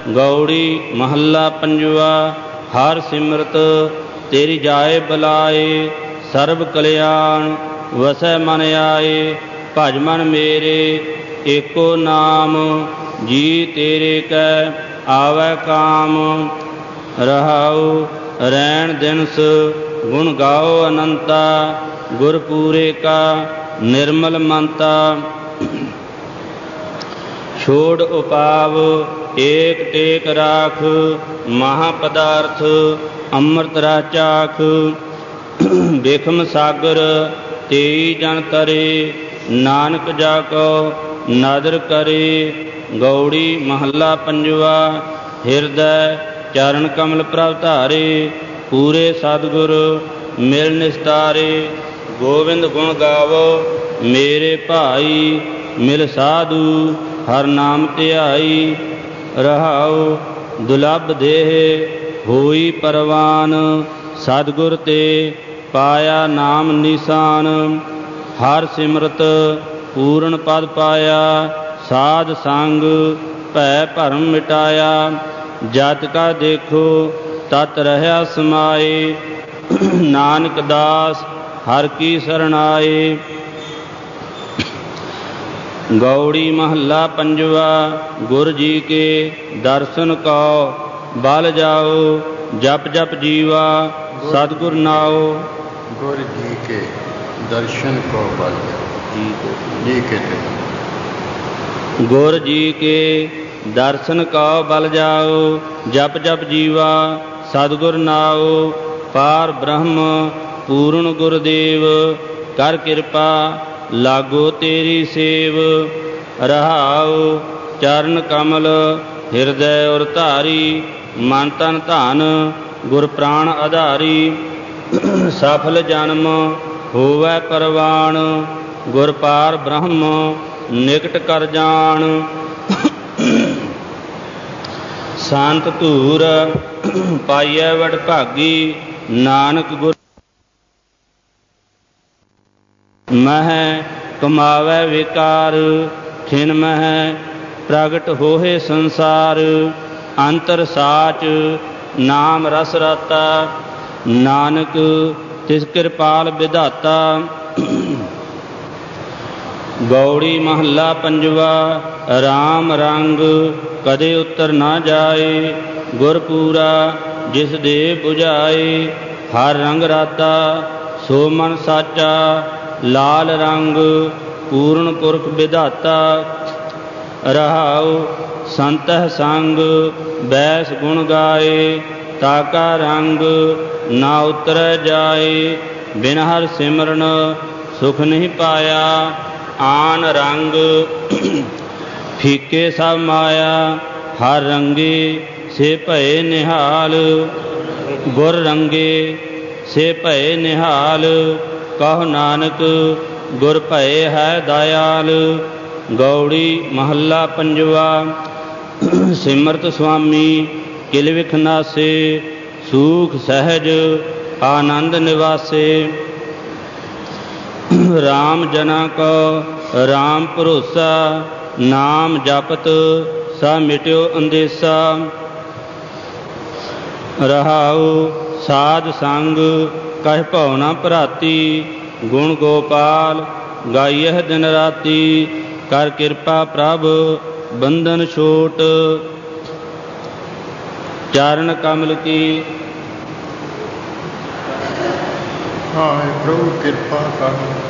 ਗੌੜੀ ਮਹੱਲਾ ਪੰਜਵਾ। ਹਰ ਸਿਮਰਤ ਤੇਰੀ ਜਾਏ ਬੁਲਾਏ, ਸਰਬ ਕਲਿਆਣ ਵਸੈ ਮਨ ਆਏ। ਭਜ ਮਨ ਮੇਰੇ ਏਕੋ ਨਾਮ, ਜੀ ਤੇਰੇ ਕੈ ਆਵੈ ਕਾਮ। ਰਹਾਉ ਰੈਣ ਦਿਨਸ ਗੁਣ ਗਾਓ ਅਨੰਤਾ, ਗੁਰ ਪੂਰੇ ਕਾ ਨਿਰਮਲ ਮੰਤਾ। ਛੋੜ ਉਪਾਵ ਏਕ ਟੇਕ ਰਾਖ, ਮਹਾ ਪਦਾਰਥ ਅੰਮ੍ਰਿਤ ਰਾ ਚਾਖ। ਬਿਖਮ ਸਾਗਰ ਤੇਈ ਜਨ ਤਰੇ, ਨਾਨਕ ਜਾ ਕੋ ਨਾਦਰ ਕਰੇ। ਗੌੜੀ ਮਹੱਲਾ ਪੰਜਵਾ। ਹਿਰਦੈ ਚਰਨ ਕਮਲ ਪ੍ਰਭ ਧਾਰੇ, ਪੂਰੇ ਸਤਿਗੁਰ ਮਿਲ ਨਿਸਤਾਰੇ। ਗੋਬਿੰਦ ਗੁਣ ਗਾਵੋ ਮੇਰੇ ਭਾਈ, ਮਿਲ ਸਾਧੂ ਹਰ ਨਾਮ ਧਿਆਈ। ਰਹਾਉ ਦੁਲੱਭ ਦੇਹ ਹੋਈ ਪਰਵਾਨ, ਸਤਿਗੁਰ ਤੇ ਪਾਇਆ ਨਾਮ ਨਿਸ਼ਾਨ। ਹਰ ਸਿਮਰਤ ਪੂਰਨ ਪਦ ਪਾਇਆ, ਸਾਧ ਸੰਗ ਭੈ ਭਰਮ ਮਿਟਾਇਆ। ਜਤ ਕਾ ਦੇਖੋ ਤਤ ਰਹਿਆ ਸਮਾਏ, ਨਾਨਕ ਦਾਸ ਹਰ ਕੀ ਸਰਣਾਏ। ਗੌੜੀ ਮਹੱਲਾ ਪੰਜਵਾ। ਗੁਰ ਜੀ ਕੇ ਦਰਸ਼ਨ ਕਉ ਬਲ ਜਾਓ, ਜਪ ਜਪ ਜੀਵਾ ਸਤਿਗੁਰ ਨਾਉ। ਗੁਰ ਜੀ ਕੇ ਦਰਸ਼ਨ ਕਉ ਬਲ ਜੀ ਕੇ ਗੁਰ ਜੀ ਕੇ ਦਰਸ਼ਨ ਕਉ ਬਲ ਜਾਓ, ਜਪ ਜਪ ਜੀਵਾ ਸਤਿਗੁਰ ਨਾਉ। ਪਾਰ ਬ੍ਰਹਮ ਪੂਰਨ ਗੁਰਦੇਵ, ਕਰ ਕਿਰਪਾ ਲਾਗੋ ਤੇਰੀ ਸੇਵ। ਰਹਾਉ ਚਰਨ ਕਮਲ ਹਿਰਦੈ ਔਰ ਧਾਰੀ, ਮਨ ਤਨ ਧਨ ਗੁਰ ਪ੍ਰਾਣ ਆਧਾਰੀ। ਸਫਲ ਜਨਮ ਹੋਵੈ ਪਰਵਾਣ, ਗੁਰ ਪਾਰ ਬ੍ਰਹਮ ਨਿਕਟ ਕਰ ਜਾਣ। ਸੰਤ ਧੂਰ ਪਾਈਐ ਵਡ ਭਾਗੀ, ਨਾਨਕ ਗੁਰ ਮਹਿ ਕਮਾਵੈ ਵਿਕਾਰ। ਖਿਨ ਮਹਿ ਪ੍ਰਗਟ ਹੋਏ ਸੰਸਾਰ, ਅੰਤਰ ਸਾਚ ਨਾਮ ਰਸ ਰਾਤਾ। ਨਾਨਕ ਤਿਸ ਕਿਰਪਾਲ ਵਿਧਾਤਾ। ਗੌੜੀ ਮਹੱਲਾ ਪੰਜਵਾ। ਰਾਮ ਰੰਗ ਕਦੇ ਉਤਰ ਨਾ ਜਾਏ, ਗੁਰ ਪੂਰਾ ਜਿਸ ਦੇ ਬੁਝਾਏ। ਹਰ ਰੰਗ ਰਾਤਾ ਸੋ ਮਨ ਸਾਚਾ, ਲਾਲ ਰੰਗ ਪੂਰਨ ਪੁਰਖ ਵਿਧਾਤਾ। ਰਹਾਉ ਸੰਤਹਿ ਸੰਗ ਬੈਸ ਗੁਣ ਗਾਏ, ਤਾਕਾ ਰੰਗ ਨਾ ਉਤਰੈ ਜਾਏ। ਬਿਨ ਹਰ ਸਿਮਰਨ ਸੁਖ ਨਹੀਂ ਪਾਇਆ, ਆਨ ਰੰਗ ਫੀਕੇ ਸਭ ਮਾਇਆ। ਹਰ ਰੰਗੇ ਸੇ ਭਏ ਨਿਹਾਲ, ਗੁਰ ਰੰਗੇ ਸੇ ਭਏ ਨਿਹਾਲ। ਕਹੋ ਨਾਨਕ ਗੁਰ ਭਏ ਹੈ ਦਇਆਲ। ਗੌੜੀ ਮਹੱਲਾ ਪੰਜਵਾ। ਸਿਮਰਤ ਸੁਆਮੀ ਕਿਲ ਵਿਖ ਨਾਸੇ, ਸੂਖ ਸਹਿਜ ਆਨੰਦ ਨਿਵਾਸੇ। ਰਾਮ ਜਨਾ ਕੋ ਰਾਮ ਭਰੋਸਾ, ਨਾਮ ਜਪਤ ਸਾ ਮਿਟਿਓ ਅੰਦੇਸਾ। ਰਹਾਉ ਸਾਧ ਸੰਗ ਕਹਿ ਭਉ ਨਾ ਭਰਾਤੀ, ਗੁਣ ਗੋਪਾਲ ਗਾਈਐ ਦਿਨ ਰਾਤੀ। ਕਰ ਕਿਰਪਾ ਪ੍ਰਭ ਬੰਧਨ ਛੋਟ, ਚਰਨ ਕਮਲ ਕੀ। ਪ੍ਰਭੂ ਕਿਰਪਾ ਕਰ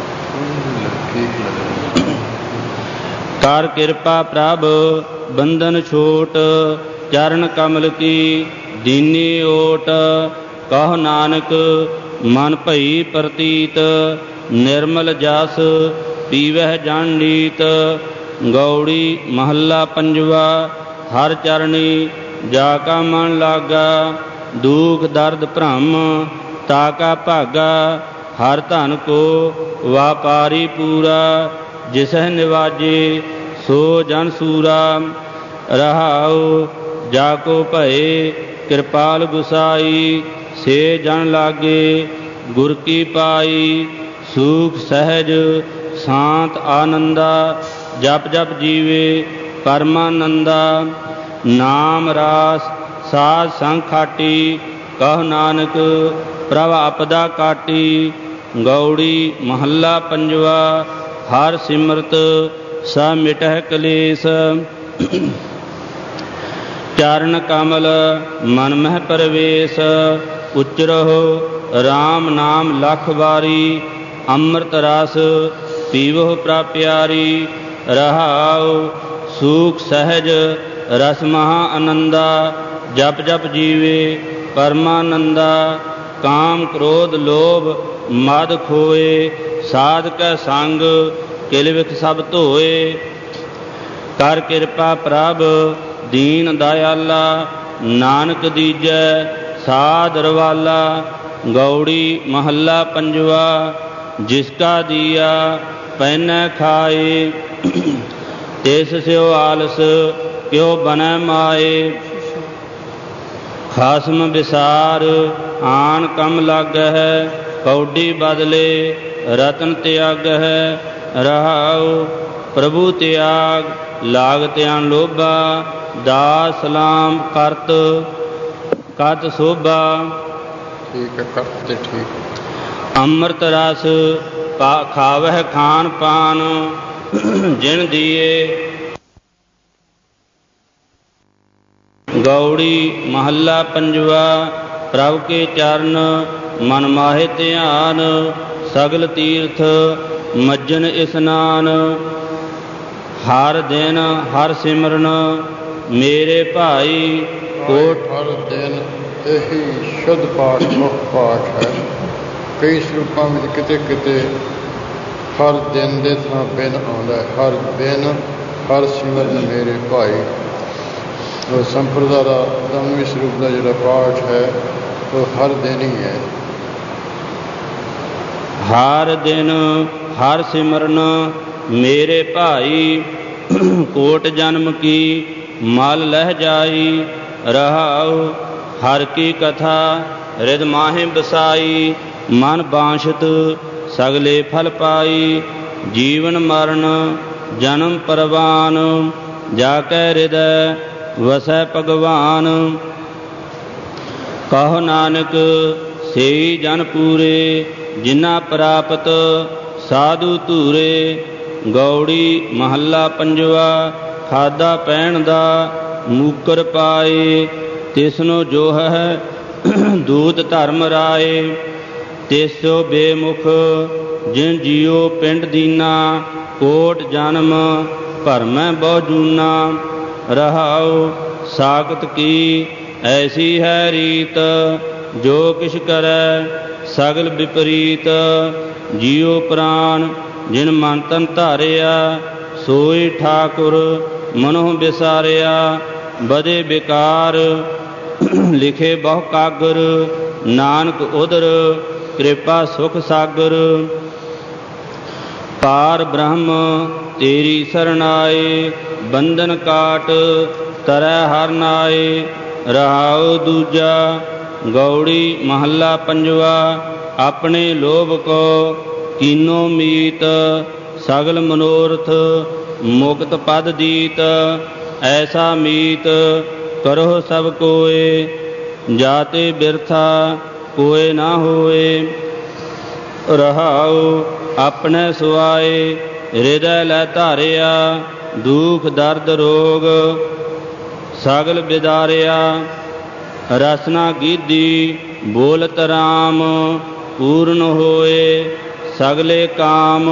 ਕਰ ਕਿਰਪਾ ਪ੍ਰਭ ਬੰਧਨ ਛੋਟ, ਚਰਨ ਕਮਲ ਕੀ ਦੀਨੀ ਓਟ। ਕਹੋ ਨਾਨਕ ਮਨ ਭਈ ਪ੍ਰਤੀਤ, ਨਿਰਮਲ ਜਸ ਪੀਵਹਿ ਜਨ ਨੀਤ। ਗੌੜੀ ਮਹੱਲਾ ਪੰਜਵਾ। ਹਰ ਚਰਣੀ ਜਾ ਕਾ ਮਨ ਲਾਗਾ, ਦੁਖ ਦਰਦ ਭ੍ਰਮ ਤਾ ਕਾ ਭਾਗਾ। ਹਰ ਧਨ ਕੋ ਵਾਪਾਰੀ ਪੂਰਾ, ਜਿਸਹਿ ਨਿਵਾਜੇ ਸੋ ਜਨ ਸੂਰਾ। ਰਹਾਉ ਜਾ ਕੋ ਭਏ ਕਿਰਪਾਲ ਗੁਸਾਈ, ਸੇ ਜਨ ਲਾਗੇ ਗੁਰ ਕੀ ਪਾਈ। ਸੂਖ ਸਹਿਜ ਸ਼ਾਂਤ ਆਨੰਦਾ, ਜਪ ਜਪ ਜੀਵੇ ਪਰਮਾਨੰਦਾ। ਨਾਮ ਰਾਸ ਸਾਧ ਸੰਗ ਖਾਟੀ, ਕਹੁ ਨਾਨਕ ਪ੍ਰਭ ਆਪਦਾ ਕਾਟੀ। ਗੌੜੀ ਮਹੱਲਾ ਪੰਜਵਾ। ਹਰ ਸਿਮਰਤ ਸਾ ਮਿਟਹਿ ਕਲੇਸ਼, ਚਰਨ ਕਮਲ ਮਨ ਮਹਿ ਪਰਵੇਸ਼। ਉਚਰਹੁ ਰਾਮ ਨਾਮ ਲਖ ਵਾਰੀ, ਅੰਮ੍ਰਿਤ ਰਸ ਪੀਵਹੁ ਪ੍ਰਭ ਪਿਆਰੀ। ਰਹਾਉ ਸੂਖ ਸਹਿਜ ਰਸ ਮਹਾ ਆਨੰਦਾ, ਜਪ ਜਪ ਜੀਵੇ ਪਰਮਾਨੰਦਾ। ਕਾਮ ਕ੍ਰੋਧ ਲੋਭ ਮਦ ਖੋਏ, ਸਾਧ ਕੈ ਸੰਗ ਕਿਲ ਵਿਖ ਸਭ ਧੋਏ। ਕਰ ਕਿਰਪਾ ਪ੍ਰਭ ਦੀਨ ਦਇਆਲਾ, ਨਾਨਕ ਦੀਜੈ ਸਾਧ ਰਵਾਲਾ। ਗੌੜੀ ਮਹੱਲਾ ਪੰਜਵਾ। ਜਿਸ ਕਾ ਦੀਆ ਪਹਿਨੈ ਖਾਏ, ਤਿਸ ਸਿਉ ਆਲਸ ਕਿਉ ਬਨੈ ਮਾਏ। ਖਾਸਮ ਵਿਸਾਰ ਆਨ ਕਮ ਲਾਗਹਿ, ਕੌਡੀ ਬਦਲੇ ਰਤਨ ਤਿਆਗਹਿ। ਰਹਾਉ ਪ੍ਰਭੂ ਤਿਆਗ ਲਾਗ ਧਿਆਨ ਲੋਭਾ, ਦਾਸ ਸਲਾਮ ਕਰਤ ਕਤ ਸੋਭਾ। ਠੀਕ ਹੈ, ਕਰਤ ਤੇ ਠੀਕ। ਅੰਮ੍ਰਿਤ ਰਸ ਖਾਵਹਿ ਖਾਨ ਪਾਨ, ਜਿਨ ਦੀਏ। ਗੌੜੀ ਮਹੱਲਾ ਪੰਜਵਾ। ਪ੍ਰਭ ਕੇ ਚਰਨ ਮਨ ਮਾਹੇ ਧਿਆਨ, ਸਗਲ ਤੀਰਥ ਮੱਜਨ ਇਸਨਾਨ। ਹਰ ਦਿਨ ਹਰ ਸਿਮਰਨ ਮੇਰੇ ਭਾਈ, ਕੋਟ ਹਰ ਦਿਨ ਇਹੀ ਸ਼ੁੱਧ ਪਾਠ ਮੁੱਖ ਪਾਠ ਹੈ। ਕਈ ਸਰੂਪਾਂ ਵਿੱਚ ਕਿਤੇ ਕਿਤੇ ਹਰ ਦਿਨ ਦੇ ਥਾਂ ਬਿਨ ਆਉਂਦਾ ਹੈ। ਹਰ ਦਿਨ ਹਰ ਸਿਮਰਨ ਮੇਰੇ ਭਾਈ। ਉਹ ਸੰਪਰਦਾ ਦਾ ਦਮਵੀ ਸਰੂਪ ਦਾ ਜਿਹੜਾ ਪਾਠ ਹੈ ਉਹ ਹਰ ਦਿਨ ਹੀ ਹੈ। ਹਰ ਦਿਨ ਹਰ ਸਿਮਰਨ ਮੇਰੇ ਭਾਈ, ਕੋਟ ਜਨਮ ਕੀ ਮਲ ਲਹਿ ਜਾਈ। ਰਹਾਉ ਹਰ ਕੀ ਕਥਾ ਰਿਦ ਮਾਹੇ ਬਸਾਈ, ਮਨ ਬਾਂਛਤ ਸਗਲੇ ਫਲ ਪਾਈ। ਜੀਵਨ ਮਰਨ ਜਨਮ ਪਰਵਾਨ, ਜਾ ਕੈ ਹਿਰਦੈ ਵਸੈ ਭਗਵਾਨ। ਕਹੁ ਨਾਨਕ ਸੇਈ ਜਨ ਪੂਰੇ, ਜਿਨ੍ਹਾਂ ਪ੍ਰਾਪਤ ਸਾਧੂ ਧੂਰੇ। ਗੌੜੀ ਮਹੱਲਾ ਪੰਜਵਾ। ਖਾਦਾ ਪਹਿਣ ਦਾ ਮੂਕਰ ਪਾਏ, ਤਿਸਨੋ ਜੋ ਹੈ ਦੂਤ ਧਰਮ ਰਾਏ। ਤਿਸੋ ਬੇਮੁਖ ਜਿਨ ਜੀਉ ਪਿੰਡ ਦੀਨਾ, ਕੋਟ ਜਨਮ ਭਰਮੈ ਬਹੁ ਜੂਨਾ। ਰਹਾਉ ਸਾਖਤ ਕੀ ਐਸੀ ਹੈ ਰੀਤ, ਜੋ ਕਿਛ ਕਰੈ ਸਗਲ ਵਿਪਰੀਤ। ਜੀਉ ਪ੍ਰਾਨ ਜਿਨ ਮਨ ਤਨ ਧਾਰਿਆ, ਸੋਈ ਠਾਕੁਰ ਮਨੋ ਵਿਸਾਰਿਆ। ਬਦੇ ਬਿਕਾਰ ਲਿਖੇ ਬਹੁ ਕਾਗਰ, ਨਾਨਕ ਉਦਰ ਕਿਰਪਾ ਸੁਖ ਸਾਗਰ। ਪਾਰ ਬ੍ਰਹਮ ਤੇਰੀ ਸਰਣਾਏ, ਬੰਧਨ ਕਾਟ ਤਰੈ ਹਰਿ ਨਾਏ। ਰਹਾਉ ਦੂਜਾ। ਗੌੜੀ ਮਹੱਲਾ ਪੰਜਵਾ। ਆਪਣੇ ਲੋਭ ਕੋ ਕੀਨੋ ਮੀਤ, ਸਗਲ ਮਨੋਰਥ ਮੁਕਤ ਪਦ ਦੀਤ। ਐਸਾ ਮੀਤ ਕਰੋ ਸਭ ਕੋਏ, ਜਾਤੇ ਬਿਰਥਾ ਕੋਏ ਨਾ ਹੋਏ। ਰਹਾਉ ਆਪਣੇ ਸੁਆਏ ਹਿਰਦੈ ਲੈ ਧਾਰਿਆ, ਦੁਖ ਦਰਦ ਰੋਗ ਸਗਲ ਬਿਦਾਰਿਆ। ਰਸਨਾ ਗੀਧੀ ਬੋਲਤ ਰਾਮ, ਪੂਰਨ ਹੋਏ ਸਗਲੇ ਕਾਮ।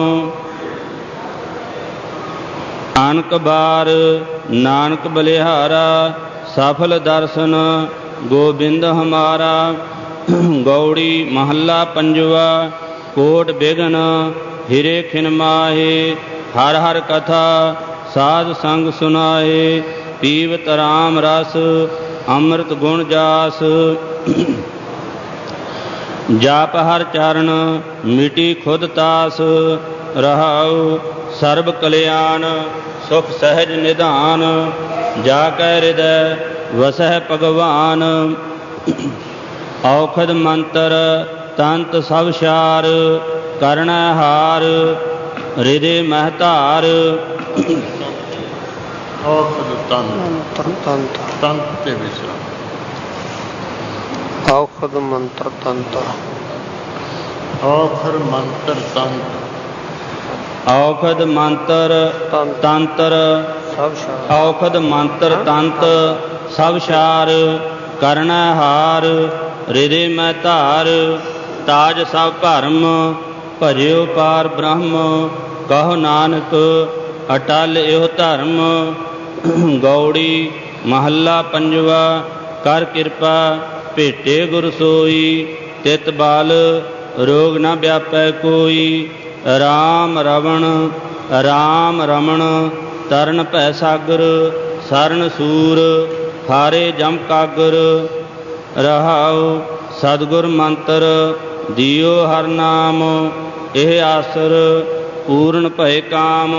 ਅਨਕ ਬਾਰ ਨਾਨਕ ਬਲਿਹਾਰਾ, ਸਫਲ ਦਰਸ਼ਨ ਗੋਬਿੰਦ ਹਮਾਰਾ। ਗੌੜੀ ਮਹੱਲਾ ਪੰਜਵਾ। ਕੋਟ ਬਿਗਨ ਹਿਰੇ ਖਿਨ ਮਾਹੇ, ਹਰ ਹਰ ਕਥਾ ਸਾਧ ਸੰਗ ਸੁਨਾਏ। ਪੀਵਤ ਰਾਮ ਰਸ ਅੰਮ੍ਰਿਤ ਗੁਣ ਜਾਸ, ਜਾਪ ਹਰ ਚਰਨ ਮਿਟੀ ਖੁਦ ਤਾਸ। ਰਹਾਉ ਸਰਬ ਕਲਿਆਣ ਸੁਖ ਸਹਿਜ ਨਿਧਾਨ, ਜਾ ਕੈ ਹਿਰਦੈ ਵਸਹਿ ਭਗਵਾਨ। ਔਖਦ ਮੰਤਰ ਤੰਤ ਸਭ ਸਾਰ, ਕਰਣੈ ਹਾਰ ਹਿਰਦੇ ਮਹਿ ਧਾਰ। ਔਖਦ ਤੰਤ ਤੰਤ ਤੇ ਵਿਸਰਾਮ। ਔਖਦ ਮੰਤਰ ਤੰਤ ਔਖਰ ਮੰਤਰ ਤੰਤ ਔਖਦ ਮੰਤਰ ਤੰਤਰ ਔਖਦ ਮੰਤਰ ਤੰਤ ਸਭ ਛਾਰ ਕਰਨਾ ਹਾਰ ਹਿਰਦੇ ਮੈਂ ਧਾਰ ਤਾਜ ਸਭ ਭਰਮ ਭਜਿਓ ਪਾਰ ਬ੍ਰਹਮ ਕਹੋ ਨਾਨਕ ਅਟਲ ਇਹੋ ਧਰਮ। ਗੌੜੀ ਮਹੱਲਾ ਪੰਜਵਾ। ਕਰ ਕਿਰਪਾ ਭੇਟੇ ਗੁਰ ਸੋਈ ਤਿਤ ਬਾਲ ਰੋਗ ਨ ਵਿਆਪੈ ਕੋਈ। ਰਾਮ ਰਮਣ ਤਰਨ ਭੈ ਸਾਗਰ ਸਰਨ ਸੂਰ ਹਾਰੇ ਜਮ ਕਾਗਰ। ਰਹਾਉ ਸਤਿਗੁਰ ਮੰਤਰ ਦਿਓ ਹਰ ਨਾਮ ਇਹ ਆਸਰ ਪੂਰਨ ਭਏ ਕਾਮ।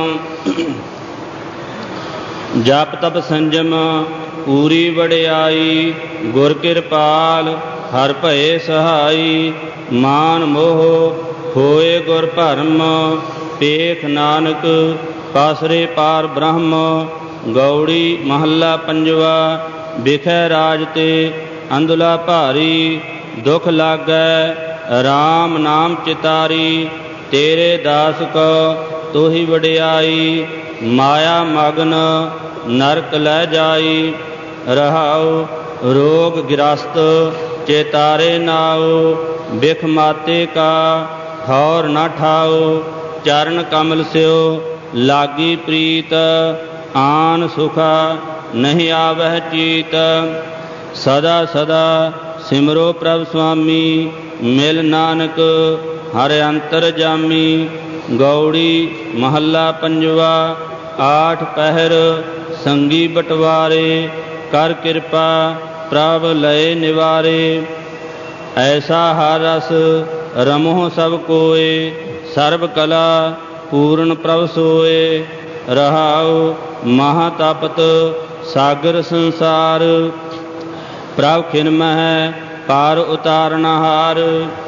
ਜਪ ਤਪ ਸੰਜਮ ਪੂਰੀ ਵਡਿਆਈ ਗੁਰ ਕਿਰਪਾਲ ਹਰ ਭਏ ਸਹਾਈ। ਮਾਨ ਮੋਹ ਹੋਏ ਗੁਰ ਭਰਮ ਪੇਖ ਨਾਨਕ ਪਾਸਰੇ ਪਾਰ ਬ੍ਰਹਮ। ਗੌੜੀ ਮਹੱਲਾ ਪੰਜਵਾ। ਬਿਖੈ ਰਾਜ ਤੇ ਅੰਧਲਾ ਭਾਰੀ ਦੁਖ ਲਾਗੈ ਰਾਮ ਨਾਮ ਚਿਤਾਰੀ। ਤੇਰੇ ਦਾਸ ਕੋ ਤੋਹੀ ਵਡਿਆਈ ਮਾਇਆ ਮਗਨ ਨਰਕ ਲੈ ਜਾਈ। ਰਹਾਉ ਰੋਗ ਗਿਰਸਤ ਚੇਤਾਰੇ ਨਾਉ ਬਿਖ ਮਾਤੇ ਕਾ ਠੌਰ ਨਾ ਠਾਉ। ਚਰਨ ਕਮਲ ਸਿਓ ਲਾਗੀ ਪ੍ਰੀਤ ਆਨ ਸੁਖਾ ਨਹੀਂ ਆਵਹਿ ਚੀਤ। ਸਦਾ ਸਦਾ ਸਿਮਰੋ ਪ੍ਰਭ ਸੁਆਮੀ ਮਿਲ ਨਾਨਕ ਹਰ ਅੰਤਰ ਜਾਮੀ। ਗੌੜੀ ਮਹੱਲਾ ਪੰਜਵਾ। ਆਠ ਪਹਿਰ ਸੰਗੀ ਬਟਵਾਰੇ ਕਰ ਕਿਰਪਾ ਪ੍ਰਭ ਲਏ ਨਿਵਾਰੇ। ਐਸਾ ਹਰ ਰਸ ਰਮੋਹ ਸਭ ਕੋਏ ਸਰਬ ਕਲਾ ਪੂਰਨ ਪ੍ਰਭ ਸੋਏ। ਰਹਾਉ ਮਹਾ ਤਪਤ ਸਾਗਰ ਸੰਸਾਰ ਪ੍ਰਭ ਖਿਨਮਹਿ ਪਾਰ ਉਤਾਰਨਹਾਰ।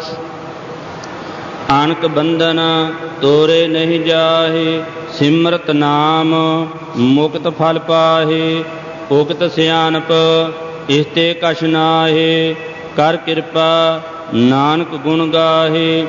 ਅਣਕ ਬੰਧਨ ਤੋਰੇ ਨਹੀਂ ਜਾਹੇ ਸਿਮਰਤ ਨਾਮ ਮੁਕਤ ਫਲ ਪਾਹੇ। ਉਕਤ ਸਿਆਣਪ ਇਸਤੇ ਕਛ ਨਾਹੇ ਕਰ ਕਿਰਪਾ ਨਾਨਕ ਗੁਣ ਗਾਹੇ।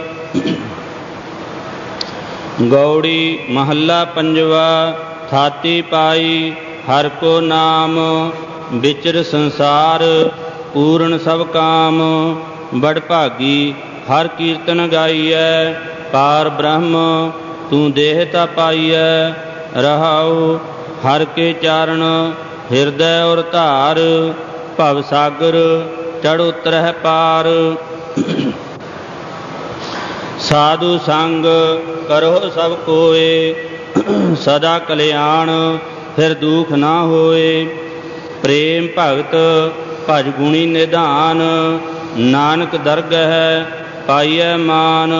ਗੌੜੀ ਮਹੱਲਾ ਪੰਜਵਾ। ਥਾਤੀ ਪਾਈ ਹਰ ਕੋ ਨਾਮ ਵਿਚਰ ਸੰਸਾਰ ਪੂਰਨ ਸਭ ਕਾਮ। ਬੜ ਭਾਗੀ ਹਰ ਕੀਰਤਨ ਗਾਈਐ ਪਾਰ ਬ੍ਰਹਮ ਤੂੰ ਦੇਹ ਤਾ ਪਾਈਐ। ਰਹਾਉ ਹਰ ਕੇ ਚਾਰਨ ਹਿਰਦੈ ਔਰ ਧਾਰ ਭਵ ਸਾਗਰ ਚੜ੍ਹ ਉਤਰਹਿ ਪਾਰ। ਸਾਧੂ ਸੰਗ ਕਰੋ ਸਭ ਕੋਏ ਸਦਾ ਕਲਿਆਣ ਫਿਰ ਦੁਖ ਨਾ ਹੋਏ। ਪ੍ਰੇਮ ਭਗਤ ਭਜ ਗੁਣੀ ਨਿਧਾਨ ਨਾਨਕ ਦਰਗਹਿ ਪਾਈਐ ਮਾਨ।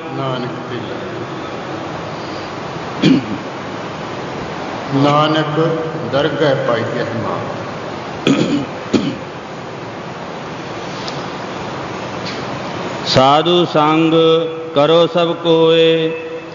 ਨਾਨਕ ਦਰਗਹਿ ਪਾਈਐ ਮਾਨ। ਸਾਧੂ ਸੰਗ ਕਰੋ ਸਭ ਕੋਏ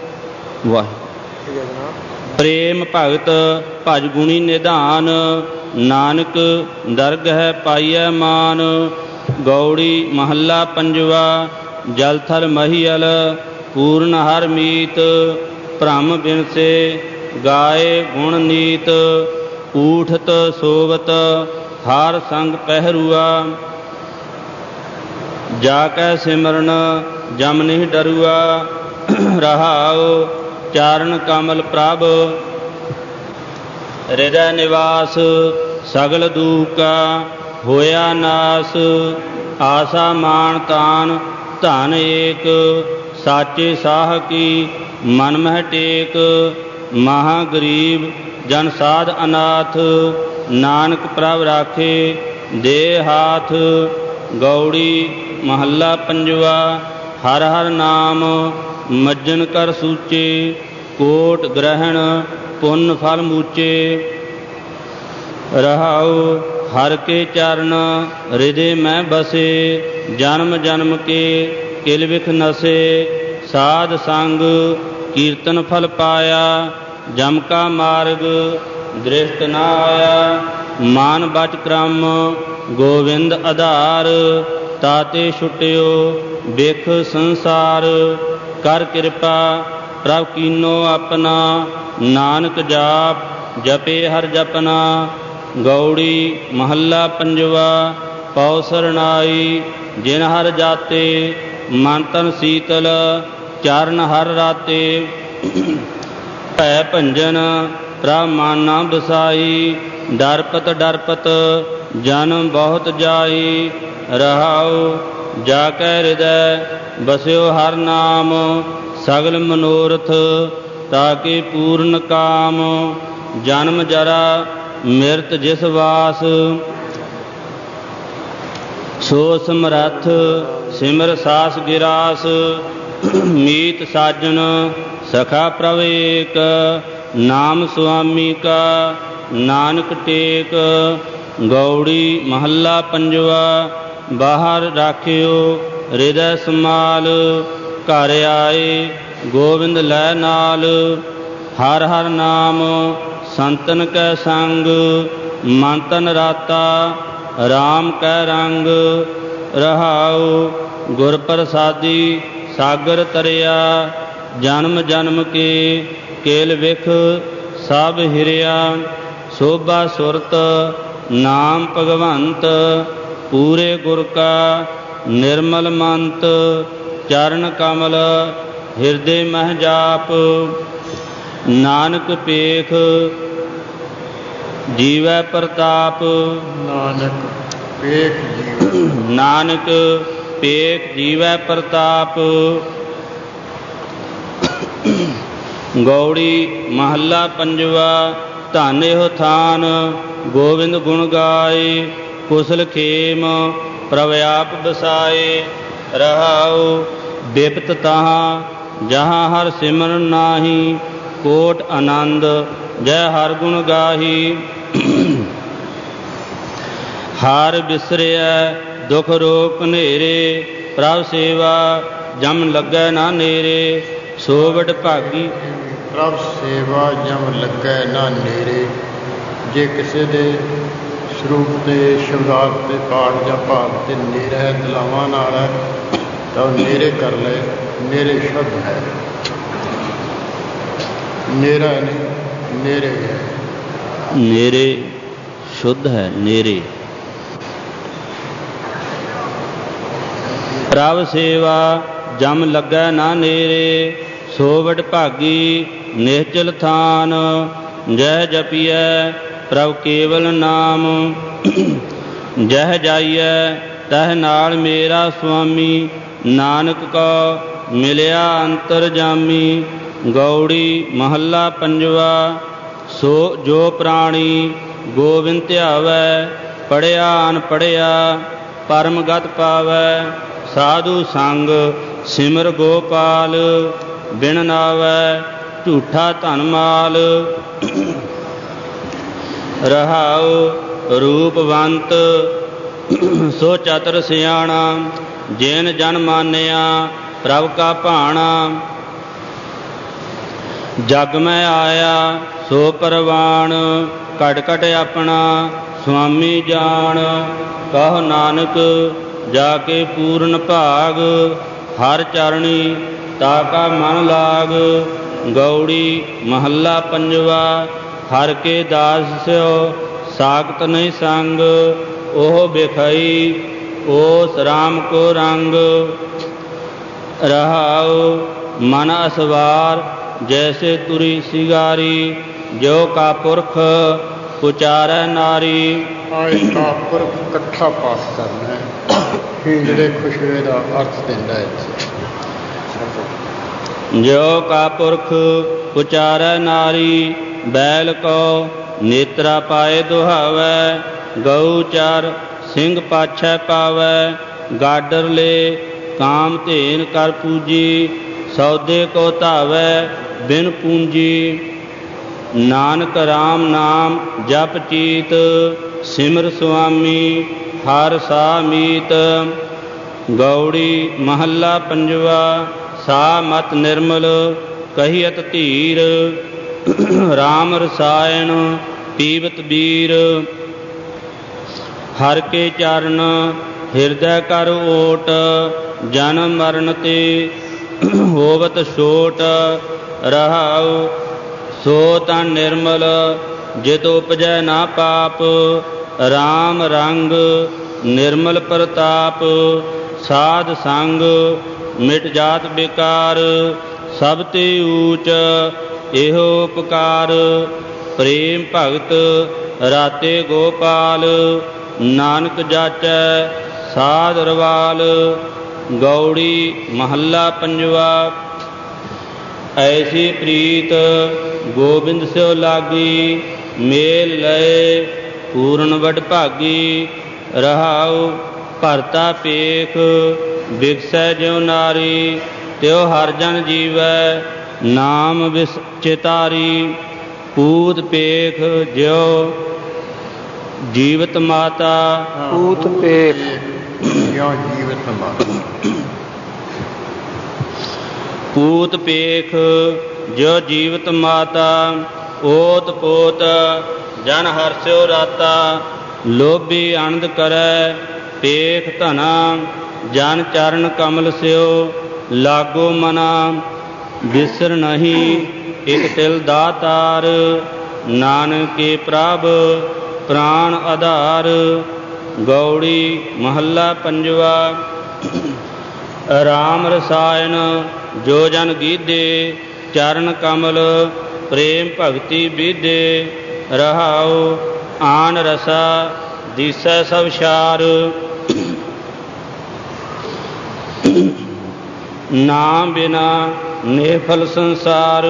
ਵਾਹਿ। ਪ੍ਰੇਮ ਭਗਤ ਭਜ ਗੁਣੀ ਨਿਧਾਨ ਨਾਨਕ ਦਰਗਹਿ ਪਾਈਐ ਮਾਨ। ਗੌੜੀ ਮਹੱਲਾ ਪੰਜਵਾ। ਜਲ ਥਲ ਮਹੀਅਲ ਪੂਰਨ ਹਰ ਮੀਤ ਭ੍ਰਮ ਬਿਨਸੇ ਗਾਏ ਗੁਣ ਨੀਤ। ਊਠਤ ਸੋਵਤ ਹਰ ਸੰਗ ਪਹਿਰੂਆ ਜਾ ਕੈ ਸਿਮਰਨ ਜਮ ਨਹੀਂ ਡਰੂਆ। ਰਹਾਉ ਚਾਰਨ ਕਮਲ ਪ੍ਰਭ ਹਿਰਦੈ ਨਿਵਾਸ ਸਗਲ ਦੁਖ ਕਾ ਹੋਇਆ ਨਾਸ। ਆਸਾ ਮਾਨ ਤਾਨ ਧਨ ਏਕ ਸਾਚੇ ਸਾਹ ਕੀ ਮਨ ਮਹਿ ਟੇਕ। ਮਹਾ ਗਰੀਬ ਜਨ ਸਾਧ ਅਨਾਥ ਨਾਨਕ ਪ੍ਰਭ ਰਾਖੇ ਦੇ ਹਾਥ। ਗੌੜੀ ਮਹੱਲਾ ਪੰਜਵਾ। ਹਰ ਹਰ ਨਾਮ ਮੱਜਨ ਕਰ ਸੂਚੇ ਕੋਟ ਗ੍ਰਹਿਣ ਪੁੰਨ ਫਲ ਮੂਚੇ। ਰਹਾਉ ਹਰ ਕੇ ਚਰਨ ਹਿਰਦੇ ਮੈਂ ਬਸੇ ਜਨਮ ਜਨਮ ਕੇ ਕਿਲ ਵਿਖ ਨਸੇ। ਸਾਧ ਸੰਗ ਕੀਰਤਨ ਫਲ ਪਾਇਆ ਜਮ ਕਾ ਮਾਰਗ ਦ੍ਰਿਸ਼ਟ ਨਾ ਆਇਆ। ਮਾਨ ਬਚ ਕ੍ਰਮ ਗੋਵਿੰਦ ਆਧਾਰ, ਤਾਤੇ ਛੁਟਿਓ ਬਿਖ ਸੰਸਾਰ। ਕਰ ਕਿਰਪਾ ਪ੍ਰਭ ਕੀਨੋ ਆਪਣਾ, ਨਾਨਕ ਜਾਪ ਜਪੇ ਹਰ ਜਪਨਾ। ਗੌੜੀ ਮਹੱਲਾ ਪੰਜਵਾ। ਪਉ ਸਰਨਾਈ ਜਿਨ ਹਰ ਜਾਤੇ, ਮਨ ਤਨ ਸੀਤਲ ਚਰਨ ਹਰ ਰਾਤੇ। ਭੈ ਭੰਜਨ ਪ੍ਰਭ ਮਨ ਨਾ ਬਸਾਈ, ਡਰਪਤ ਡਰਪਤ ਜਨਮ ਬਹੁਤ ਜਾਈ। ਰਹਾਉ ਜਾ ਕੈ ਹਿਰਦੈ ਬਸਿਓ ਹਰ ਨਾਮ, ਸਗਲ ਮਨੋਰਥ ਤਾਕੇ ਪੂਰਨ ਕਾਮ। ਜਨਮ ਜਰਾ ਮਿਰਤ ਜਿਸ ਵਾਸ, ਸੋ ਸਮਰੱਥ ਸਿਮਰ ਸਾਸ ਗਿਰਾਸ। ਮੀਤ ਸਾਜਨ ਸਖਾ ਪ੍ਰਭ ਏਕ, ਨਾਮ ਸੁਆਮੀ ਕਾ ਨਾਨਕ ਟੇਕ। ਗੌੜੀ ਮਹੱਲਾ ਪੰਜਵਾ। ਬਾਹਰ ਰਾਖਿਓ ਹਿਰਦੈ ਸਮਾਲ, ਘਰ ਆਏ ਗੋਬਿੰਦ ਲੈ ਨਾਲ। ਹਰ ਹਰ ਨਾਮ ਸੰਤਨ ਕੈ ਸੰਗ, ਮਨ ਤਨ ਰਾਤਾ ਰਾਮ ਕੈ ਰੰਗ। ਰਹਾਉ ਗੁਰ ਪ੍ਰਸਾਦੀ ਸਾਗਰ ਤਰਿਆ, ਜਨਮ ਜਨਮ ਕੇ ਕੇਲ ਵਿਖ ਸਭ ਹਿਰਿਆ। ਸੋਭਾ ਸੁਰਤ ਨਾਮ ਭਗਵੰਤ, ਪੂਰੇ ਗੁਰ ਕਾ ਨਿਰਮਲ ਮੰਤ। ਚਰਨ ਕਮਲ ਹਿਰਦੇ ਮਹਿ ਜਾਪ, ਨਾਨਕ ਪੇਖ ਜੀਵੈ ਪ੍ਰਤਾਪ। ਨਾਨਕ ਪੇਖ ਜੀਵੈ, ਨਾਨਕ ਪੇਖ ਜੀਵੈ ਪ੍ਰਤਾਪ। ਗੌੜੀ ਮਹੱਲਾ ਪੰਜਵਾ। ਧਨ ਇਹੋ ਥਾਨ ਗੋਬਿੰਦ ਗੁਣ ਗਾਏ, ਕੁਸਲ ਖੇਮ ਪ੍ਰਭ ਆਪ ਬਸਾਏ। ਰਹਾਉ ਬਿਪਤ ਤਾਹਾਂ ਜਹਾਂ ਹਰ ਸਿਮਰਨ ਨਾਹੀ, ਕੋਟ ਆਨੰਦ ਜੈ ਹਰ ਗੁਣ ਗਾਹੀ। ਹਰ ਬਿਸਰਿਐ ਦੁਖ ਰੋਗ ਘਨੇਰੇ, ਪ੍ਰਭ ਸੇਵਾ ਜਮ ਲੱਗੈ ਨਾ ਨੇਰੇ। ਸੋ ਵਡ ਭਾਗੀ ਪ੍ਰਭ ਸੇਵਾ ਜਮ ਲੱਗੈ ਨਾ ਨੇਰੇ। ਜੇ ਕਿਸੇ ਦੇ ਸਰੂਪ ਤੇ ਸ਼ਬਦਾਰਥ ਤੇ ਪਾਠ ਜਾਂ ਭਾਵ ਤੇ ਨੇਰਾ ਤਲਾਵਾਂ ਨਾਲ ਹੈ ਤਾਂ ਉਹ ਨੇਰੇ ਕਰ ਲਏ। ਨੇਰੇ ਸ਼ੁੱਧ ਹੈ, ਨੇਰਾ ਨਹੀਂ ਨੇਰੇ ਹੈ। ਨੇਰੇ ਸ਼ੁੱਧ ਹੈ, ਨੇਰੇ। ਪ੍ਰਭ ਸੇਵਾ ਜਮ ਲੱਗੈ ਨਾ ਨੇਰੇ, ਸੋ ਵਡ ਭਾਗੀ ਨਿਹਚਲ ਥਾਨ। ਜਹ ਜਪੀਐ ਪ੍ਰਭ ਕੇਵਲ ਨਾਮ, ਜਹ ਜਾਈਐ ਤਹ ਨਾਲ ਮੇਰਾ ਸੁਆਮੀ। ਨਾਨਕ ਕੋ ਮਿਲਿਆ ਅੰਤਰ ਜਾਮੀ। ਗੌੜੀ ਮਹੱਲਾ ਪੰਜਵਾ। ਸੋ ਜੋ ਪ੍ਰਾਣੀ ਗੋਬਿੰਦ ਧਿਆਵੈ, ਪੜ੍ਹਿਆ ਅਨਪੜ੍ਹਿਆ ਪਰਮ ਗਤ ਪਾਵੈ। ਸਾਧੂ ਸੰਗ ਸਿਮਰ ਗੋਪਾਲ, ਬਿਨ ਨਾਵੈ ਝੂਠਾ ਧਨ ਮਾਲ। ਰਹਾਉ ਰੂਪਵੰਤ ਸੋ ਚਤਰ ਸਿਆਣਾ, ਜਿਨ ਜਨ ਮਾਨਿਆ ਪ੍ਰਭ ਕਾ ਭਾਣਾ। ਜਗ ਮੈਂ ਆਇਆ ਸੋ ਪਰਵਾਣ, ਘਟ ਘਟ ਆਪਣਾ ਸੁਆਮੀ ਜਾਣ। ਕਹੋ ਨਾਨਕ ਜਾ ਕੇ ਪੂਰਨ ਭਾਗ, ਹਰ ਚਰਣੀ ਤਾ ਕਾ ਮਨ ਲਾਗ। ਗੌੜੀ ਮਹੱਲਾ ਪੰਜਵਾ। ਹਰ ਕੇ ਦਾਸ ਸਿਓ ਸਾਖਤ ਨਹੀਂ ਸੰਗ, ਉਹ ਬਿਖਈ ਓਸ ਰਾਮ ਕੋ ਰੰਗ। ਰਹਾਉ ਮਨ ਅਸਵਾਰ ਜੈਸੇ ਤੁਰੀ ਸਿਗਾਰੀ, ਜੋ ਕਾ ਪੁਰਖ ਉਚਾਰੈ ਨਾਰੀ। ਆਏ ਕਾ ਪੁਰਖ ਇਕੱਠਾ ਪਾਠ ਕਰਨਾ ਹੈ, ਜਿਹੜੇ ਖੁਸ਼ਵੇ ਦਾ ਅਰਥ ਦਿੰਦਾ ਹੈ। ਜੋ ਕਾ ਪੁਰਖ ਉਚਾਰੈ ਨਾਰੀ, ਬੈਲ ਕੋ ਨੇਤਰਾ ਪਾਏ ਦੁਹਾਵੈ। ਗਊ ਚਰ ਸਿੰਘ ਪਾਛੈ ਪਾਵੈ, ਗਾਡਰ ਲੇ ਕਾਮ ਧੇਨ ਕਰ ਪੂਜੀ। ਸੌਦੇ ਕੋ ਧਾਵੈ ਬਿਨ ਪੂੰਜੀ, ਨਾਨਕ ਰਾਮ ਨਾਮ ਜਪ ਚੀਤ। ਸਿਮਰ ਸੁਆਮੀ ਹਰ ਸਾ ਮੀਤ। ਗੌੜੀ ਮਹੱਲਾ ਪੰਜਵਾ। ਸਾ ਮਤ ਨਿਰਮਲ ਕਹੀਅਤ ਧੀਰ, ਰਾਮ ਰਸਾਇਣ ਪੀਵਤ ਬੀਰ। ਹਰ ਕੇ ਚਰਨ ਹਿਰਦੈ ਕਰ ਓਟ, ਜਨਮ ਮਰਨ ਤੇ ਹੋਵਤ ਛੋਟ। ਰਹਾਉ ਸੋ ਤਨ ਨਿਰਮਲ, ਜਿਤ ਉਪਜੈ ਨਾ ਪਾਪ। ਰਾਮ ਰੰਗ ਨਿਰਮਲ ਪ੍ਰਤਾਪ, ਸਾਧ ਸੰਗ ਮਿਟ ਜਾਤ ਬਿਕਾਰ। ਸਭ ਤੇ ਊਚ ਇਹੋ ਉਪਕਾਰ, ਪ੍ਰੇਮ ਭਗਤ ਰਾਤੇ ਗੋਪਾਲ। ਨਾਨਕ ਜਾਚੈ ਸਾਧ ਰਵਾਲ। ਗੌੜੀ ਮਹੱਲਾ ਪੰਜਵਾ। ਐਸੀ ਪ੍ਰੀਤ ਗੋਬਿੰਦ ਸਿਉ ਲਾਗੀ, ਮੇਲ ਲਏ ਪੂਰਨ ਵਡਭਾਗੀ। ਰਹਾਉ ਭਰਤਾ ਪੇਖ ਬਿਗਸੈ ਜਿਉ ਨਾਰੀ, ਤਿਉ ਹਰ ਜਨ ਜੀਵੈ ਨਾਮ ਵਿਸਚਿਤਾਰੀ। ਪੂਤ ਪੇਖ ਜਿਉ ਜੀਵਤ ਮਾਤਾ, ਪੂਤ ਪੇਖ ਜਿਉ ਜੀਵਤ ਮਾਤਾ। ਪੂਤ ਪੇਖ ਜਿਉ ਜੀਵਤ ਮਾਤਾ, ਓਤ ਪੋਤ ਜਨ ਹਰਸਿਓ ਰਾਤਾ। ਲੋਭੀ ਅਨੰਦ ਕਰੈ ਪੇਖ ਧਨਾ, ਜਨ ਚਰਨ ਕਮਲ ਸਿਓ ਲਾਗੋ ਮਨਾ। ਬਿਸਰ ਨਹੀਂ ਇਕ ਤਿਲ ਦਾਤਾਰ, ਨਾਨਕੇ ਪ੍ਰਭ ਪ੍ਰਾਣ ਆਧਾਰ। ਗੌੜੀ ਮਹੱਲਾ ਪੰਜਵਾ। ਰਾਮ ਰਸਾਇਣ ਜੋ ਜਨ ਗੀਧੇ, ਚਰਨ ਕਮਲ ਪ੍ਰੇਮ ਭਗਤੀ ਬੀਧੇ। ਰਹਾਉ ਆਨ ਰਸਾ ਦੀਸੈ ਸਭ ਛਾਰ, ਨਾਮ ਬਿਨਾ ਨਿਰਫਲ ਸੰਸਾਰ।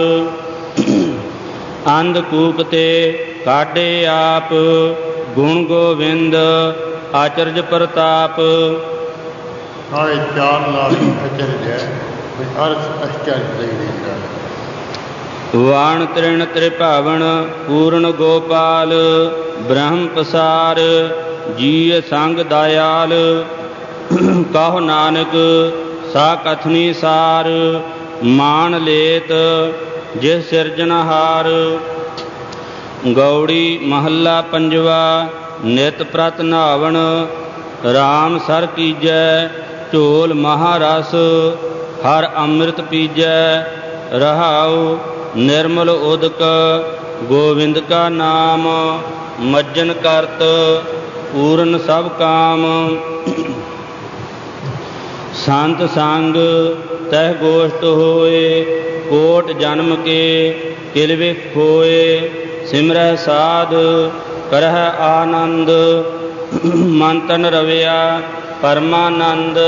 ਅੰਧਕੂਪ ਤੇ ਕਾਢੇ ਆਪ, ਗੁਣ ਗੋਬਿੰਦ ਆਚਰਜ ਪ੍ਰਤਾਪ। ਹਾਏ ਚਾਰ ਨਾਲ ਅਚਰਜ ਹੈ, ਅਰਥ ਅਚਰਜ ਲਈ ਰਹਿੰਦਾ ਹੈ। ਵਾਣ ਤ੍ਰਿਣ ਤ੍ਰਿਭਾਵਨ ਪੂਰਨ ਗੋਪਾਲ, ਬ੍ਰਹਮ ਪਸਾਰ ਜੀ ਸੰਗ ਦਇਆਲ। ਕਹੋ ਨਾਨਕ ਸਾ ਕਥਨੀ ਸਾਰ, ਮਾਨ ਲੇਤ ਜਿਸ ਸਿਰਜਣਹਾਰ। ਗੌੜੀ ਮਹੱਲਾ ਪੰਜਵਾ। ਨਿਤ ਪ੍ਰਤ ਨਾਵਣ ਰਾਮ ਸਰ ਕੀਜੈ, ਢੋਲ ਮਹਾਰਸ ਹਰ ਅੰਮ੍ਰਿਤ ਪੀਜੈ। ਰਹਾਉ ਨਿਰਮਲ ਉਦਕ ਗੋਬਿੰਦ ਕਾ ਨਾਮ, ਮੱਜਨ ਕਰਤ ਪੂਰਨ ਸਭ ਕਾਮ। ਸੰਤ ਸੰਗ ਤਹਿ ਗੋਸ਼ਟ ਹੋਏ, ਕੋਟ ਜਨਮ ਕੇ ਕਿਲ ਵਿਖ ਹੋਏ। ਸਿਮਰਹਿ ਸਾਧ ਕਰਹਿ ਆਨੰਦ, ਮਨ ਤਨ ਰਵਿਆ ਪਰਮਾਨੰਦ।